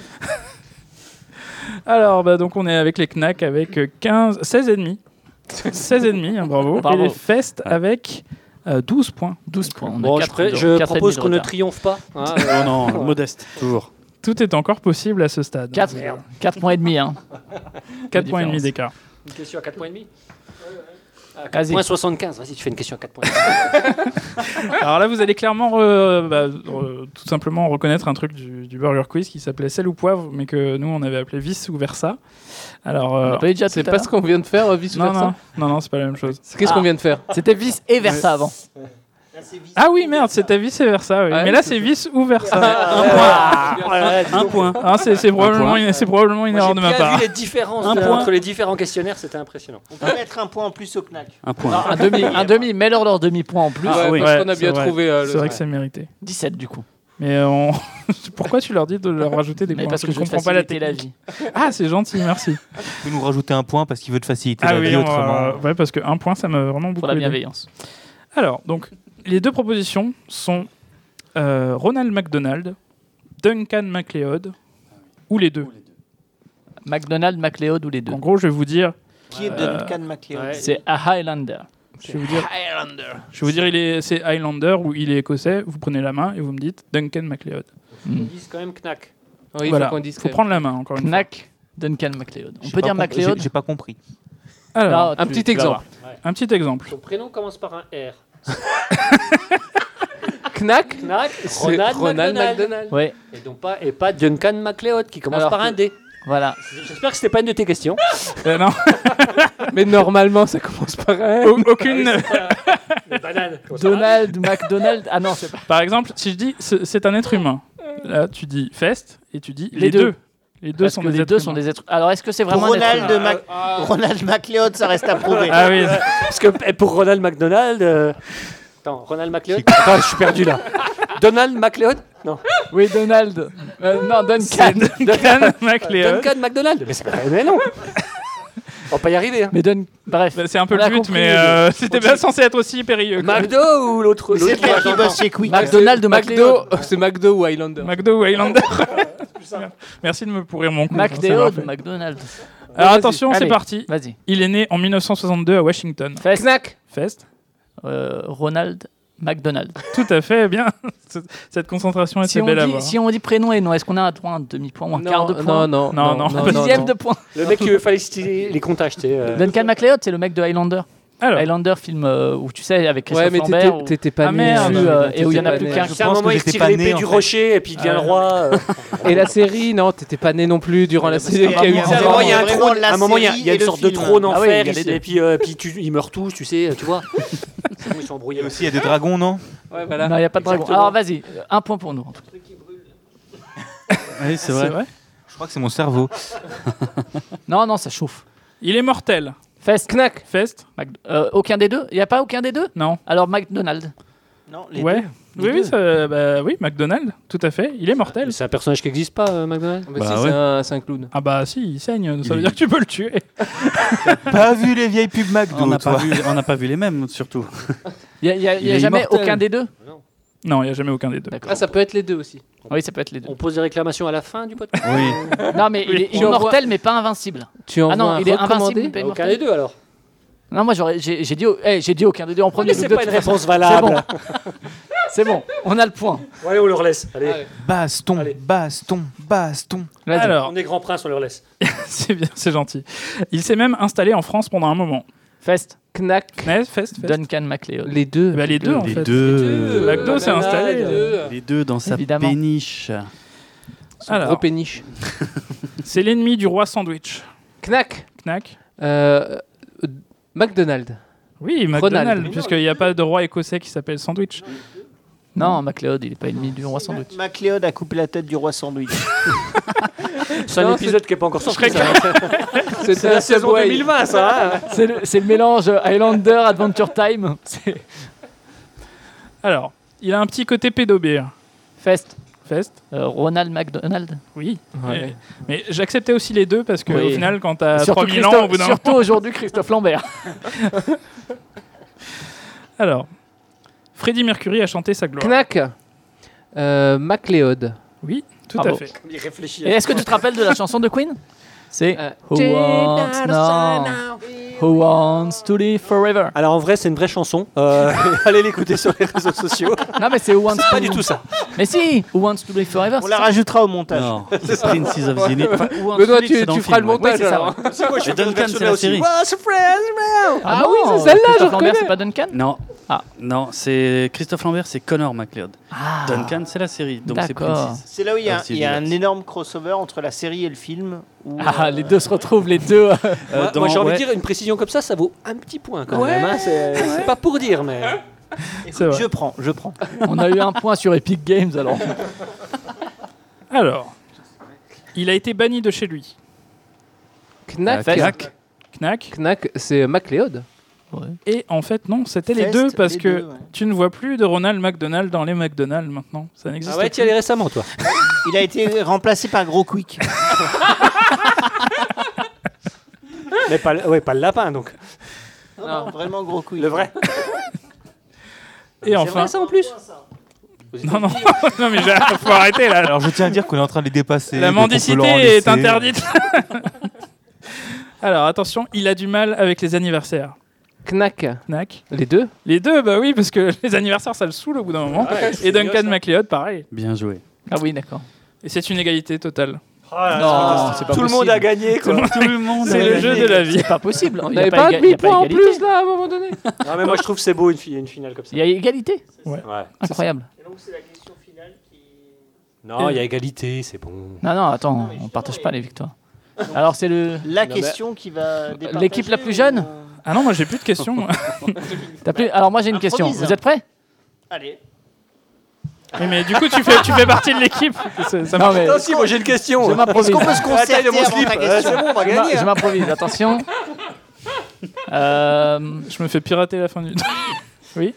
Speaker 2: Alors, bah, donc on est avec les Knack avec quinze, seize et demi. seize et demi, hein, bravo.
Speaker 5: Bravo.
Speaker 2: Et les Fest avec euh, douze points.
Speaker 5: douze points. On a
Speaker 4: Bon, je,
Speaker 5: quatre
Speaker 4: pré-
Speaker 5: de-
Speaker 4: je
Speaker 5: quatre et
Speaker 4: propose
Speaker 5: demi de
Speaker 4: qu'on ne
Speaker 5: retard.
Speaker 4: triomphe pas. hein,
Speaker 8: Oh
Speaker 4: euh,
Speaker 8: non, modeste, toujours.
Speaker 2: Tout est encore possible à ce stade.
Speaker 5: quatre quatre points et demi. Hein.
Speaker 2: quatre points et demi
Speaker 5: différence.
Speaker 2: d'écart.
Speaker 4: Une question à quatre points et demi. À
Speaker 5: Vas-y.
Speaker 4: quatre points soixante-quinze. Vas-y, tu fais une question à quatre points.
Speaker 2: Alors là, vous allez clairement re- bah, re- tout simplement reconnaître un truc du, du Burger Quiz qui s'appelait sel ou poivre, mais que nous on avait appelé vice ou versa. Alors,
Speaker 5: On
Speaker 2: euh,
Speaker 5: l'a pas dit déjà
Speaker 7: C'est
Speaker 5: tout à
Speaker 7: pas
Speaker 5: l'heure
Speaker 7: ce qu'on vient de faire, euh, vice
Speaker 2: non,
Speaker 7: versa.
Speaker 2: non, non, non, c'est pas la même chose.
Speaker 7: Qu'est-ce
Speaker 5: Ah.
Speaker 7: qu'on vient de faire?
Speaker 5: C'était vice et versa avant.
Speaker 2: Ah oui, merde, c'était vice et versa. Oui.
Speaker 7: Ah,
Speaker 2: mais
Speaker 7: oui,
Speaker 2: là,
Speaker 7: c'est
Speaker 2: c'est vice ou versa.
Speaker 8: Un point.
Speaker 2: Ah, c'est c'est probablement, une, c'est probablement une
Speaker 4: Moi,
Speaker 2: erreur
Speaker 4: j'ai
Speaker 2: de ma
Speaker 4: bien
Speaker 2: part.
Speaker 4: vu les différences
Speaker 8: Un
Speaker 4: de-
Speaker 8: point.
Speaker 4: entre les différents questionnaires, c'était impressionnant.
Speaker 3: On peut mettre un point en plus au Knack.
Speaker 8: Un point.
Speaker 5: Non, un demi, un demi, mets-leur leur demi-point en plus.
Speaker 7: Ouais,
Speaker 8: oui.
Speaker 7: parce
Speaker 2: Ouais,
Speaker 7: qu'on a
Speaker 2: c'est
Speaker 7: bien
Speaker 2: vrai.
Speaker 7: trouvé euh, le.
Speaker 2: C'est vrai que c'est mérité.
Speaker 5: dix-sept du coup.
Speaker 2: Mais euh, on... pourquoi tu leur dis de leur rajouter des
Speaker 5: Mais
Speaker 2: points
Speaker 5: parce que je
Speaker 2: je
Speaker 5: veux
Speaker 2: comprends pas la
Speaker 5: faciliter la
Speaker 2: technique.
Speaker 5: vie.
Speaker 2: Ah, c'est gentil, merci.
Speaker 6: Tu peux nous rajouter un point parce qu'il veut te faciliter
Speaker 2: Ah
Speaker 6: la
Speaker 2: oui,
Speaker 6: vie
Speaker 2: on
Speaker 6: autrement.
Speaker 2: va- ouais, parce que un point, ça m'a vraiment beaucoup
Speaker 5: Pour la
Speaker 2: aidé.
Speaker 5: bienveillance.
Speaker 2: Alors, donc, les deux propositions sont euh, Ronald McDonald, Duncan MacLeod, ou les deux.
Speaker 5: McDonald, McLeod ou les deux.
Speaker 2: En gros, je vais vous dire,
Speaker 3: Qui est
Speaker 2: Euh,
Speaker 3: Duncan MacLeod
Speaker 4: ouais.
Speaker 5: C'est a Highlander.
Speaker 2: je vais vous dire, je vais vous dire, il est, c'est Highlander ou il est écossais. Vous prenez la main et vous me dites Duncan MacLeod.
Speaker 4: Ils disent quand même Knack.
Speaker 7: Oui, il
Speaker 2: voilà,
Speaker 7: faut qu'on dise.
Speaker 2: faut
Speaker 7: quand même.
Speaker 2: prendre la main encore une fois.
Speaker 5: Knack, Duncan MacLeod. On
Speaker 6: J'ai
Speaker 5: peut
Speaker 6: pas
Speaker 5: dire
Speaker 6: compris-
Speaker 5: MacLeod.
Speaker 6: j'ai- J'ai pas compris.
Speaker 2: Alors,
Speaker 5: Non,
Speaker 7: Un
Speaker 5: tu-
Speaker 7: petit
Speaker 5: tu vas
Speaker 7: exemple.
Speaker 5: voir.
Speaker 2: un petit exemple.
Speaker 4: Son prénom commence par un R.
Speaker 7: Knack,
Speaker 4: Knack,
Speaker 7: c'est
Speaker 4: Ronald,
Speaker 7: Ronald
Speaker 4: McDonald.
Speaker 7: McDonald.
Speaker 5: Ouais,
Speaker 4: Et, donc pas, et pas Duncan MacLeod qui commence
Speaker 5: Alors
Speaker 4: par
Speaker 5: que-
Speaker 4: un D.
Speaker 5: voilà.
Speaker 4: J'espère que c'était pas une de tes questions.
Speaker 2: Euh, non,
Speaker 7: Mais normalement, ça commence par un.
Speaker 2: au- aucune.
Speaker 4: Les bananes.
Speaker 5: Donald, McDonald. Ah non, c'est pas.
Speaker 2: Par exemple, si je dis c'est c'est un être humain, là tu dis Fest et tu dis les,
Speaker 5: Les
Speaker 2: deux.
Speaker 5: deux.
Speaker 2: Les deux
Speaker 5: Parce
Speaker 2: sont
Speaker 5: que
Speaker 2: des
Speaker 5: les
Speaker 2: êtres
Speaker 5: deux
Speaker 2: humains.
Speaker 5: sont des êtres. Alors, est-ce que c'est
Speaker 3: Pour
Speaker 5: vraiment un être
Speaker 3: Ronald,
Speaker 5: humain
Speaker 3: Mac- Ronald MacLeod, ça reste à prouver.
Speaker 2: Ah oui,
Speaker 4: Parce que eh, pour Ronald McDonald. euh, Attends, Ronald McLeod. Attends, je suis perdu là. Donald McLeod. Non.
Speaker 5: Oui, Donald. Euh, non,
Speaker 2: c'est
Speaker 5: Duncan.
Speaker 2: Duncan MacLeod.
Speaker 4: Duncan McDonald. Mais c'est pas. Mais non. On va pas y arriver. Hein.
Speaker 5: Mais Dun... Bref.
Speaker 2: Bah, c'est un peu
Speaker 5: On a
Speaker 2: le but,
Speaker 5: compris,
Speaker 2: mais
Speaker 5: les
Speaker 2: euh, c'était pas censé être aussi périlleux. quoi.
Speaker 4: McDo ou l'autre
Speaker 3: C'est
Speaker 4: l'autre
Speaker 3: lequel qui
Speaker 4: agent
Speaker 3: bosse chez Quick
Speaker 5: McDonald ou
Speaker 7: McDo,
Speaker 5: McLeod.
Speaker 7: c'est McDo ou Highlander.
Speaker 2: McDo ou Highlander. Merci de me pourrir mon coup. ça
Speaker 5: McLeod
Speaker 2: m'a
Speaker 5: ou
Speaker 2: fait.
Speaker 5: McDonald.
Speaker 2: Alors
Speaker 5: Vas-y.
Speaker 2: attention, c'est
Speaker 5: Allez.
Speaker 2: parti.
Speaker 5: Vas-y.
Speaker 2: Il est né en mille neuf cent soixante-deux à Washington.
Speaker 5: Fest.
Speaker 7: Knack,
Speaker 2: Fest.
Speaker 5: Euh, Ronald McDonald.
Speaker 2: Tout à fait, bien. Cette concentration était
Speaker 5: Si on,
Speaker 2: belle à
Speaker 5: dit,
Speaker 2: voir.
Speaker 5: si on dit prénom et nom, est-ce qu'on a un droit à un demi-point ou un quart de point
Speaker 7: non, non,
Speaker 2: Non, non,
Speaker 5: Un dixième de point.
Speaker 4: Le mec qui veut fallait citer les comptages, tu sais. euh.
Speaker 5: Duncan MacLeod, c'est le mec de Highlander.
Speaker 2: Alors,
Speaker 5: Highlander, film euh, où tu sais, avec
Speaker 7: Ouais,
Speaker 5: Christophe
Speaker 7: mais
Speaker 5: Lambert.
Speaker 7: t'étais
Speaker 5: où-
Speaker 7: t'étais pas
Speaker 2: Ah,
Speaker 7: né.
Speaker 2: merde.
Speaker 5: euh,
Speaker 7: T'étais
Speaker 5: et où il y en a
Speaker 7: pas
Speaker 5: plus
Speaker 7: né.
Speaker 5: qu'un.
Speaker 3: Je
Speaker 4: C'est un
Speaker 3: pense
Speaker 4: moment
Speaker 3: que
Speaker 4: il
Speaker 3: j'étais
Speaker 4: tire
Speaker 3: pas
Speaker 4: l'épée
Speaker 3: né,
Speaker 4: du
Speaker 3: en fait.
Speaker 4: rocher et puis il devient
Speaker 2: Ah,
Speaker 4: le roi. euh.
Speaker 7: Et la série, non, t'étais pas né non plus durant la
Speaker 3: Parce
Speaker 7: série
Speaker 3: qu'il y
Speaker 7: qui a eu
Speaker 3: a
Speaker 4: À un
Speaker 3: Vraiment,
Speaker 4: moment, il y a un
Speaker 3: vraiment
Speaker 4: trône,
Speaker 3: la
Speaker 4: à un moment, il y a,
Speaker 3: série
Speaker 4: il y a
Speaker 3: et
Speaker 4: une
Speaker 3: le
Speaker 4: sorte de
Speaker 3: film.
Speaker 4: trône en
Speaker 5: Ah oui,
Speaker 4: fer,
Speaker 5: il y a les
Speaker 4: ils-
Speaker 5: deux.
Speaker 4: et puis, euh, puis tu- ils meurent tous, tu sais, tu vois. C'est bon, ils sont embrouillés.
Speaker 6: Et aussi, il y a des dragons, non
Speaker 7: Ouais, voilà.
Speaker 5: Non, il n'y a pas de dragon.
Speaker 4: Exactement.
Speaker 5: Alors vas-y, euh, un point pour nous. en tout cas.
Speaker 8: Oui, c'est vrai.
Speaker 6: Je crois que c'est mon cerveau.
Speaker 5: Non, non, ça chauffe.
Speaker 2: il est mortel.
Speaker 5: Fest.
Speaker 7: Knack,
Speaker 2: Fest.
Speaker 5: Mac- euh, aucun des deux Il n'y a pas aucun des deux
Speaker 2: Non.
Speaker 5: Alors McDonald.
Speaker 3: Non, les
Speaker 2: Ouais.
Speaker 3: deux.
Speaker 2: Oui, oui, ça- bah, oui, McDonald, tout à fait. Il est mortel.
Speaker 4: C'est un personnage qui n'existe pas, euh, McDonald.
Speaker 7: bah,
Speaker 8: Bah
Speaker 7: si,
Speaker 8: ouais.
Speaker 7: c'est un, c'est un clown.
Speaker 2: Ah bah si, il saigne, ça
Speaker 8: Il
Speaker 2: veut
Speaker 8: est-
Speaker 2: dire que tu peux le tuer.
Speaker 6: Pas vu les vieilles pubs McDo,
Speaker 8: On n'a
Speaker 6: toi.
Speaker 8: pas, vu- on n'a pas vu les mêmes, surtout.
Speaker 5: Il n'y a, il y a- il y a
Speaker 8: Il est
Speaker 5: jamais
Speaker 8: immortel.
Speaker 5: aucun des deux
Speaker 2: Non, il n'y a jamais aucun des deux.
Speaker 5: D'accord.
Speaker 7: Ah, ça peut être les deux aussi.
Speaker 5: Oui, ça peut être les deux.
Speaker 4: On pose des réclamations à la fin du podcast.
Speaker 8: Oui.
Speaker 5: Non, mais il est
Speaker 7: Tu envoies-
Speaker 5: immortel, mais pas invincible.
Speaker 7: Tu envoies
Speaker 5: Ah non,
Speaker 7: un
Speaker 5: il est invincible,
Speaker 7: recommandé.
Speaker 5: mais pas
Speaker 4: Aucun
Speaker 5: immortel.
Speaker 4: des deux alors.
Speaker 5: Non, moi j'aurais- j'ai j'ai dit, au- eh, j'ai dit aucun des deux en premier.
Speaker 4: Mais
Speaker 5: donc
Speaker 4: c'est
Speaker 5: de
Speaker 4: pas
Speaker 5: toute
Speaker 4: une
Speaker 5: façon,
Speaker 4: réponse valable.
Speaker 5: C'est bon, on a le point.
Speaker 4: Bon, allez, on leur laisse. Allez.
Speaker 7: Allez.
Speaker 6: Baston,
Speaker 4: Allez.
Speaker 6: baston, baston.
Speaker 5: Vas-y.
Speaker 2: Alors,
Speaker 4: On est grand prince, on leur laisse.
Speaker 2: c'est bien, c'est gentil. Il s'est même installé en France pendant un moment.
Speaker 5: Fest.
Speaker 7: Knack,
Speaker 2: Fest, Fest, Fest.
Speaker 5: Duncan MacLeod.
Speaker 7: les deux.
Speaker 2: Eh ben, les deux, en
Speaker 8: Les
Speaker 2: fait.
Speaker 8: deux.
Speaker 2: McDo s'est installé.
Speaker 7: Les deux.
Speaker 8: Les deux dans sa
Speaker 5: Évidemment.
Speaker 8: péniche.
Speaker 7: Son
Speaker 2: Alors.
Speaker 7: gros péniche.
Speaker 2: C'est l'ennemi du roi sandwich.
Speaker 7: Knack,
Speaker 2: Knack.
Speaker 7: euh, euh, McDonald.
Speaker 2: Oui, McDonald,
Speaker 7: Ronald.
Speaker 2: puisqu'il n'y a pas de roi écossais qui s'appelle Sandwich.
Speaker 5: Non, MacLeod, il est pas ennemi du roi sans doute.
Speaker 3: MacLeod a coupé la tête du roi sandwich.
Speaker 4: C'est un
Speaker 7: Non,
Speaker 4: épisode qui n'est pas encore sorti.
Speaker 2: serais
Speaker 4: ça.
Speaker 7: C'était
Speaker 4: la saison deux mille vingt, ça. hein.
Speaker 5: C'est le, c'est le mélange Highlander Adventure Time. C'est-
Speaker 2: Alors, il a un petit côté pédobire.
Speaker 5: Fest.
Speaker 2: Fest.
Speaker 5: Euh, Ronald McDonald.
Speaker 2: Oui.
Speaker 7: Ouais.
Speaker 2: Mais, mais j'acceptais aussi les deux parce qu'au
Speaker 5: Oui.
Speaker 2: final, quand t'as
Speaker 5: Surtout,
Speaker 2: trois mille
Speaker 5: Christophe-
Speaker 2: ans, au bout d'un
Speaker 5: surtout aujourd'hui, Christophe Lambert.
Speaker 2: Alors, Freddie Mercury a chanté sa gloire.
Speaker 7: Knack. Euh, MacLeod.
Speaker 2: Oui, tout
Speaker 5: Bravo.
Speaker 2: à fait.
Speaker 4: Il réfléchit.
Speaker 5: Et est-ce que tu te rappelles de la chanson de Queen? C'est
Speaker 7: Euh,
Speaker 5: Who wants, non. Who wants to live forever.
Speaker 4: Alors en vrai, c'est une vraie chanson. Euh, allez l'écouter sur les réseaux sociaux.
Speaker 5: Non mais c'est Who wants
Speaker 4: C'est
Speaker 5: to
Speaker 4: pas du tout ça.
Speaker 5: Mais si, Who wants to live forever.
Speaker 3: On
Speaker 5: c'est
Speaker 3: la
Speaker 5: ça.
Speaker 3: rajoutera au montage.
Speaker 8: Non, c'est Princess of the Universe. Enfin, ou un
Speaker 7: Benoît,
Speaker 8: Félix,
Speaker 7: tu,
Speaker 8: c'est dans
Speaker 7: tu
Speaker 8: le
Speaker 7: feras le
Speaker 8: film, ouais.
Speaker 7: montage
Speaker 5: Oui, c'est ça,
Speaker 7: alors.
Speaker 8: Et Duncan, c'est la série.
Speaker 4: What's a friend?
Speaker 5: Ah,
Speaker 7: oui,
Speaker 5: bon,
Speaker 7: c'est celle-là, je
Speaker 5: Christophe Lambert,
Speaker 7: reconnais.
Speaker 5: c'est pas Duncan?
Speaker 8: Non.
Speaker 5: Ah.
Speaker 8: Non, c'est Christophe Lambert, c'est Connor MacLeod.
Speaker 5: Ah.
Speaker 8: Duncan, c'est la série. Donc c'est
Speaker 5: D'accord.
Speaker 8: Princess.
Speaker 3: C'est là où il y a,
Speaker 8: Ah, c'est
Speaker 3: il y a un
Speaker 8: diverse.
Speaker 3: énorme crossover entre la série et le film. Où,
Speaker 5: Ah,
Speaker 3: euh,
Speaker 5: les deux se retrouvent, les deux.
Speaker 8: Euh,
Speaker 4: Moi,
Speaker 8: dans-
Speaker 4: moi, j'ai envie
Speaker 8: ouais.
Speaker 4: de dire, une précision comme ça, ça vaut un petit point quand
Speaker 7: Ouais.
Speaker 4: même. hein. C'est c'est pas pour dire, mais.
Speaker 2: C'est vrai.
Speaker 3: Je prends, je prends.
Speaker 5: On a eu un point sur Epic Games alors.
Speaker 2: Alors, il a été banni de chez lui.
Speaker 7: Knack.
Speaker 5: Fest.
Speaker 8: Knack.
Speaker 2: Knack.
Speaker 7: Knack, c'est MacLeod.
Speaker 2: Et en fait, non, c'était les
Speaker 3: Fest,
Speaker 2: deux parce
Speaker 3: les
Speaker 2: que
Speaker 3: deux, ouais.
Speaker 2: tu ne vois plus de Ronald McDonald dans les McDonald's maintenant. Ça n'existe
Speaker 4: Ah ouais,
Speaker 2: plus.
Speaker 4: tu y allais récemment, toi.
Speaker 3: Il a été remplacé par Gros Quick.
Speaker 4: Mais pas, le- ouais, pas le lapin, donc.
Speaker 3: Non, non, vraiment Gros Quick.
Speaker 4: Le vrai.
Speaker 2: Et enfin,
Speaker 4: ça en plus.
Speaker 2: non, non, non, mais j'ai- faut arrêter là.
Speaker 6: Alors je tiens à dire qu'on est en train de les dépasser.
Speaker 2: La
Speaker 6: donc on peut
Speaker 2: mendicité
Speaker 6: leur en
Speaker 2: est
Speaker 6: laisser.
Speaker 2: interdite. Alors attention, il a du mal avec les anniversaires.
Speaker 7: Knack.
Speaker 2: Knack.
Speaker 7: Les deux.
Speaker 2: Les deux, bah oui, parce que les anniversaires, ça le saoule au bout d'un moment.
Speaker 4: Ouais,
Speaker 2: Et
Speaker 4: c'est
Speaker 2: Duncan
Speaker 4: vieux, ça.
Speaker 2: MacLeod, pareil.
Speaker 8: Bien joué.
Speaker 5: Ah oui, d'accord.
Speaker 2: Et c'est une égalité totale.
Speaker 5: Non, c'est pas
Speaker 4: Tout le monde
Speaker 5: possible.
Speaker 4: a gagné, quoi.
Speaker 8: Tout le monde.
Speaker 2: C'est le jeu de la vie.
Speaker 5: C'est pas possible.
Speaker 7: On
Speaker 5: Il y a
Speaker 7: n'avait
Speaker 5: pas,
Speaker 7: pas
Speaker 5: éga- il y a pas
Speaker 7: demi-point en
Speaker 5: égalité.
Speaker 7: plus là à un moment donné.
Speaker 4: Non, mais moi, je trouve que c'est beau une, fi- une finale comme ça.
Speaker 5: Il y a égalité.
Speaker 4: Ouais.
Speaker 5: Incroyable.
Speaker 3: Et donc c'est la question finale qui.
Speaker 4: Non, il y a égalité, c'est bon.
Speaker 5: Non, non, attends, on partage pas les victoires. Alors c'est le.
Speaker 3: La
Speaker 4: Non,
Speaker 3: question qui va. départager
Speaker 5: L'équipe la plus jeune
Speaker 3: ou-
Speaker 2: Ah non, moi j'ai plus de questions. moi.
Speaker 5: T'as plus... Alors moi j'ai une question.
Speaker 3: Improvise.
Speaker 5: Vous êtes prêts?
Speaker 3: Allez.
Speaker 2: Oui, mais du coup, tu fais, tu fais partie de l'équipe. Ça- ça
Speaker 5: Non
Speaker 2: marche.
Speaker 5: mais
Speaker 4: Attends, si, moi j'ai une question.
Speaker 5: je m'improvise.
Speaker 3: Est-ce qu'on peut se
Speaker 4: Ah, taille de
Speaker 3: concerter
Speaker 4: mon
Speaker 3: avant
Speaker 4: slip.
Speaker 3: ta
Speaker 4: Euh,
Speaker 3: question
Speaker 4: c'est bon, on va
Speaker 5: Je m'a-
Speaker 4: gagner.
Speaker 5: Je
Speaker 4: hein.
Speaker 5: m'improvise. Attention. Euh,
Speaker 2: Je me fais pirater la fin du. Oui.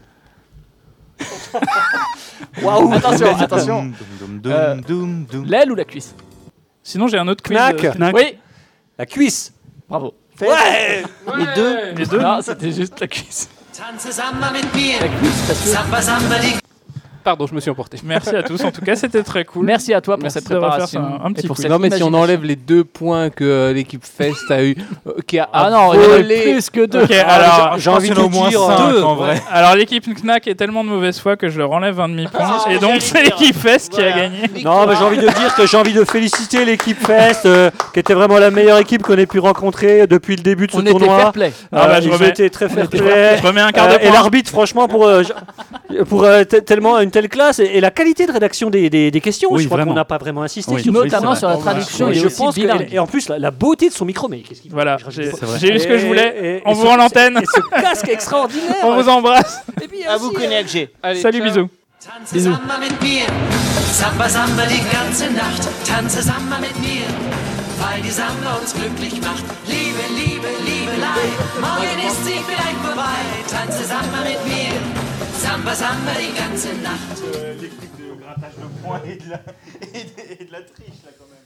Speaker 4: Waouh.
Speaker 5: Attention, attention.
Speaker 6: Doum, doum, doum,
Speaker 5: Euh,
Speaker 6: doum, doum.
Speaker 5: L'aile ou la cuisse?
Speaker 2: Sinon, j'ai un autre quiz.
Speaker 4: Knack.
Speaker 2: euh,
Speaker 8: Knack.
Speaker 5: Oui.
Speaker 4: La cuisse.
Speaker 5: Bravo.
Speaker 4: Ouais.
Speaker 3: Les deux.
Speaker 2: Les deux.
Speaker 5: Non, c'était juste la cuisse.
Speaker 9: Tanze Samba mit mir,
Speaker 5: La cuisse, parce que-
Speaker 9: Samba Samba die
Speaker 7: Pardon, je me suis emporté.
Speaker 2: Merci à tous. En tout cas, c'était très cool.
Speaker 5: Merci à toi pour
Speaker 2: Merci
Speaker 5: cette
Speaker 2: d'avoir fait
Speaker 5: préparation.
Speaker 2: ça, un petit
Speaker 5: et pour
Speaker 2: quiz.
Speaker 5: cette
Speaker 7: Non, mais si on
Speaker 5: imagination.
Speaker 7: enlève les deux points que euh, l'équipe Fest a eu, euh, qui a
Speaker 5: Ah non, il y en a eu
Speaker 7: volé.
Speaker 5: plus que deux.
Speaker 2: Ok, alors,
Speaker 6: j'ai envie de au moins cinq en vrai.
Speaker 2: alors l'équipe Knack est tellement de mauvaise foi que je leur enlève un demi-point.
Speaker 3: Ah,
Speaker 2: et donc,
Speaker 3: j'allais
Speaker 2: c'est
Speaker 3: dire.
Speaker 2: l'équipe Fest qui a
Speaker 3: Voilà.
Speaker 2: gagné.
Speaker 4: Non, mais j'ai envie de dire que j'ai envie de féliciter l'équipe Fest, euh, qui était vraiment la meilleure équipe qu'on ait pu rencontrer depuis le début de ce
Speaker 5: On était
Speaker 4: tournoi.
Speaker 5: fair play.
Speaker 2: Ah bah,
Speaker 4: Euh,
Speaker 2: je
Speaker 4: ils ont
Speaker 2: remets-
Speaker 4: été très fair
Speaker 5: était
Speaker 4: play.
Speaker 2: Je remets un quart de
Speaker 4: Euh, et
Speaker 2: point.
Speaker 4: l'arbitre, franchement, pour, euh, je- pour euh, te- tellement une telle classe et, et la qualité de rédaction des, des, des questions,
Speaker 8: Oui,
Speaker 4: je crois
Speaker 8: vraiment.
Speaker 4: qu'on n'a pas vraiment insisté
Speaker 8: Oui.
Speaker 4: sur
Speaker 5: Notamment
Speaker 8: c'est
Speaker 5: sur la
Speaker 2: vrai.
Speaker 5: traduction,
Speaker 4: Et
Speaker 5: il est
Speaker 4: je
Speaker 5: aussi
Speaker 4: pense que,
Speaker 5: bilingue.
Speaker 4: et en plus la, la beauté de son micro, mais qu'est-ce qu'il
Speaker 2: Voilà,
Speaker 4: je rajoute
Speaker 2: j'ai
Speaker 4: pas.
Speaker 8: C'est vrai.
Speaker 2: j'ai eu ce que je
Speaker 4: Et-
Speaker 2: voulais.
Speaker 4: et- et
Speaker 2: On
Speaker 4: ce-
Speaker 2: vous rend l'antenne.
Speaker 4: Et ce casque extraordinaire.
Speaker 2: On vous embrasse.
Speaker 4: Et puis,
Speaker 3: À
Speaker 4: aussi,
Speaker 3: vous,
Speaker 4: euh,
Speaker 3: Cognac G.
Speaker 7: Allez,
Speaker 2: Salut,
Speaker 7: ciao.
Speaker 2: bisous.
Speaker 9: Tanze Samba mit mir, Samba Samba die ganze Nacht. Tanze Samba mit mir, weil die Samba uns glücklich macht. Liebe, Liebe, Liebelei, morgen ist sie vielleicht vorbei. Tanze Samba mit mir, Samba Samba die ganze Nacht.
Speaker 6: L'équipe de grattage de points et de la, et de, et de la triche là quand même.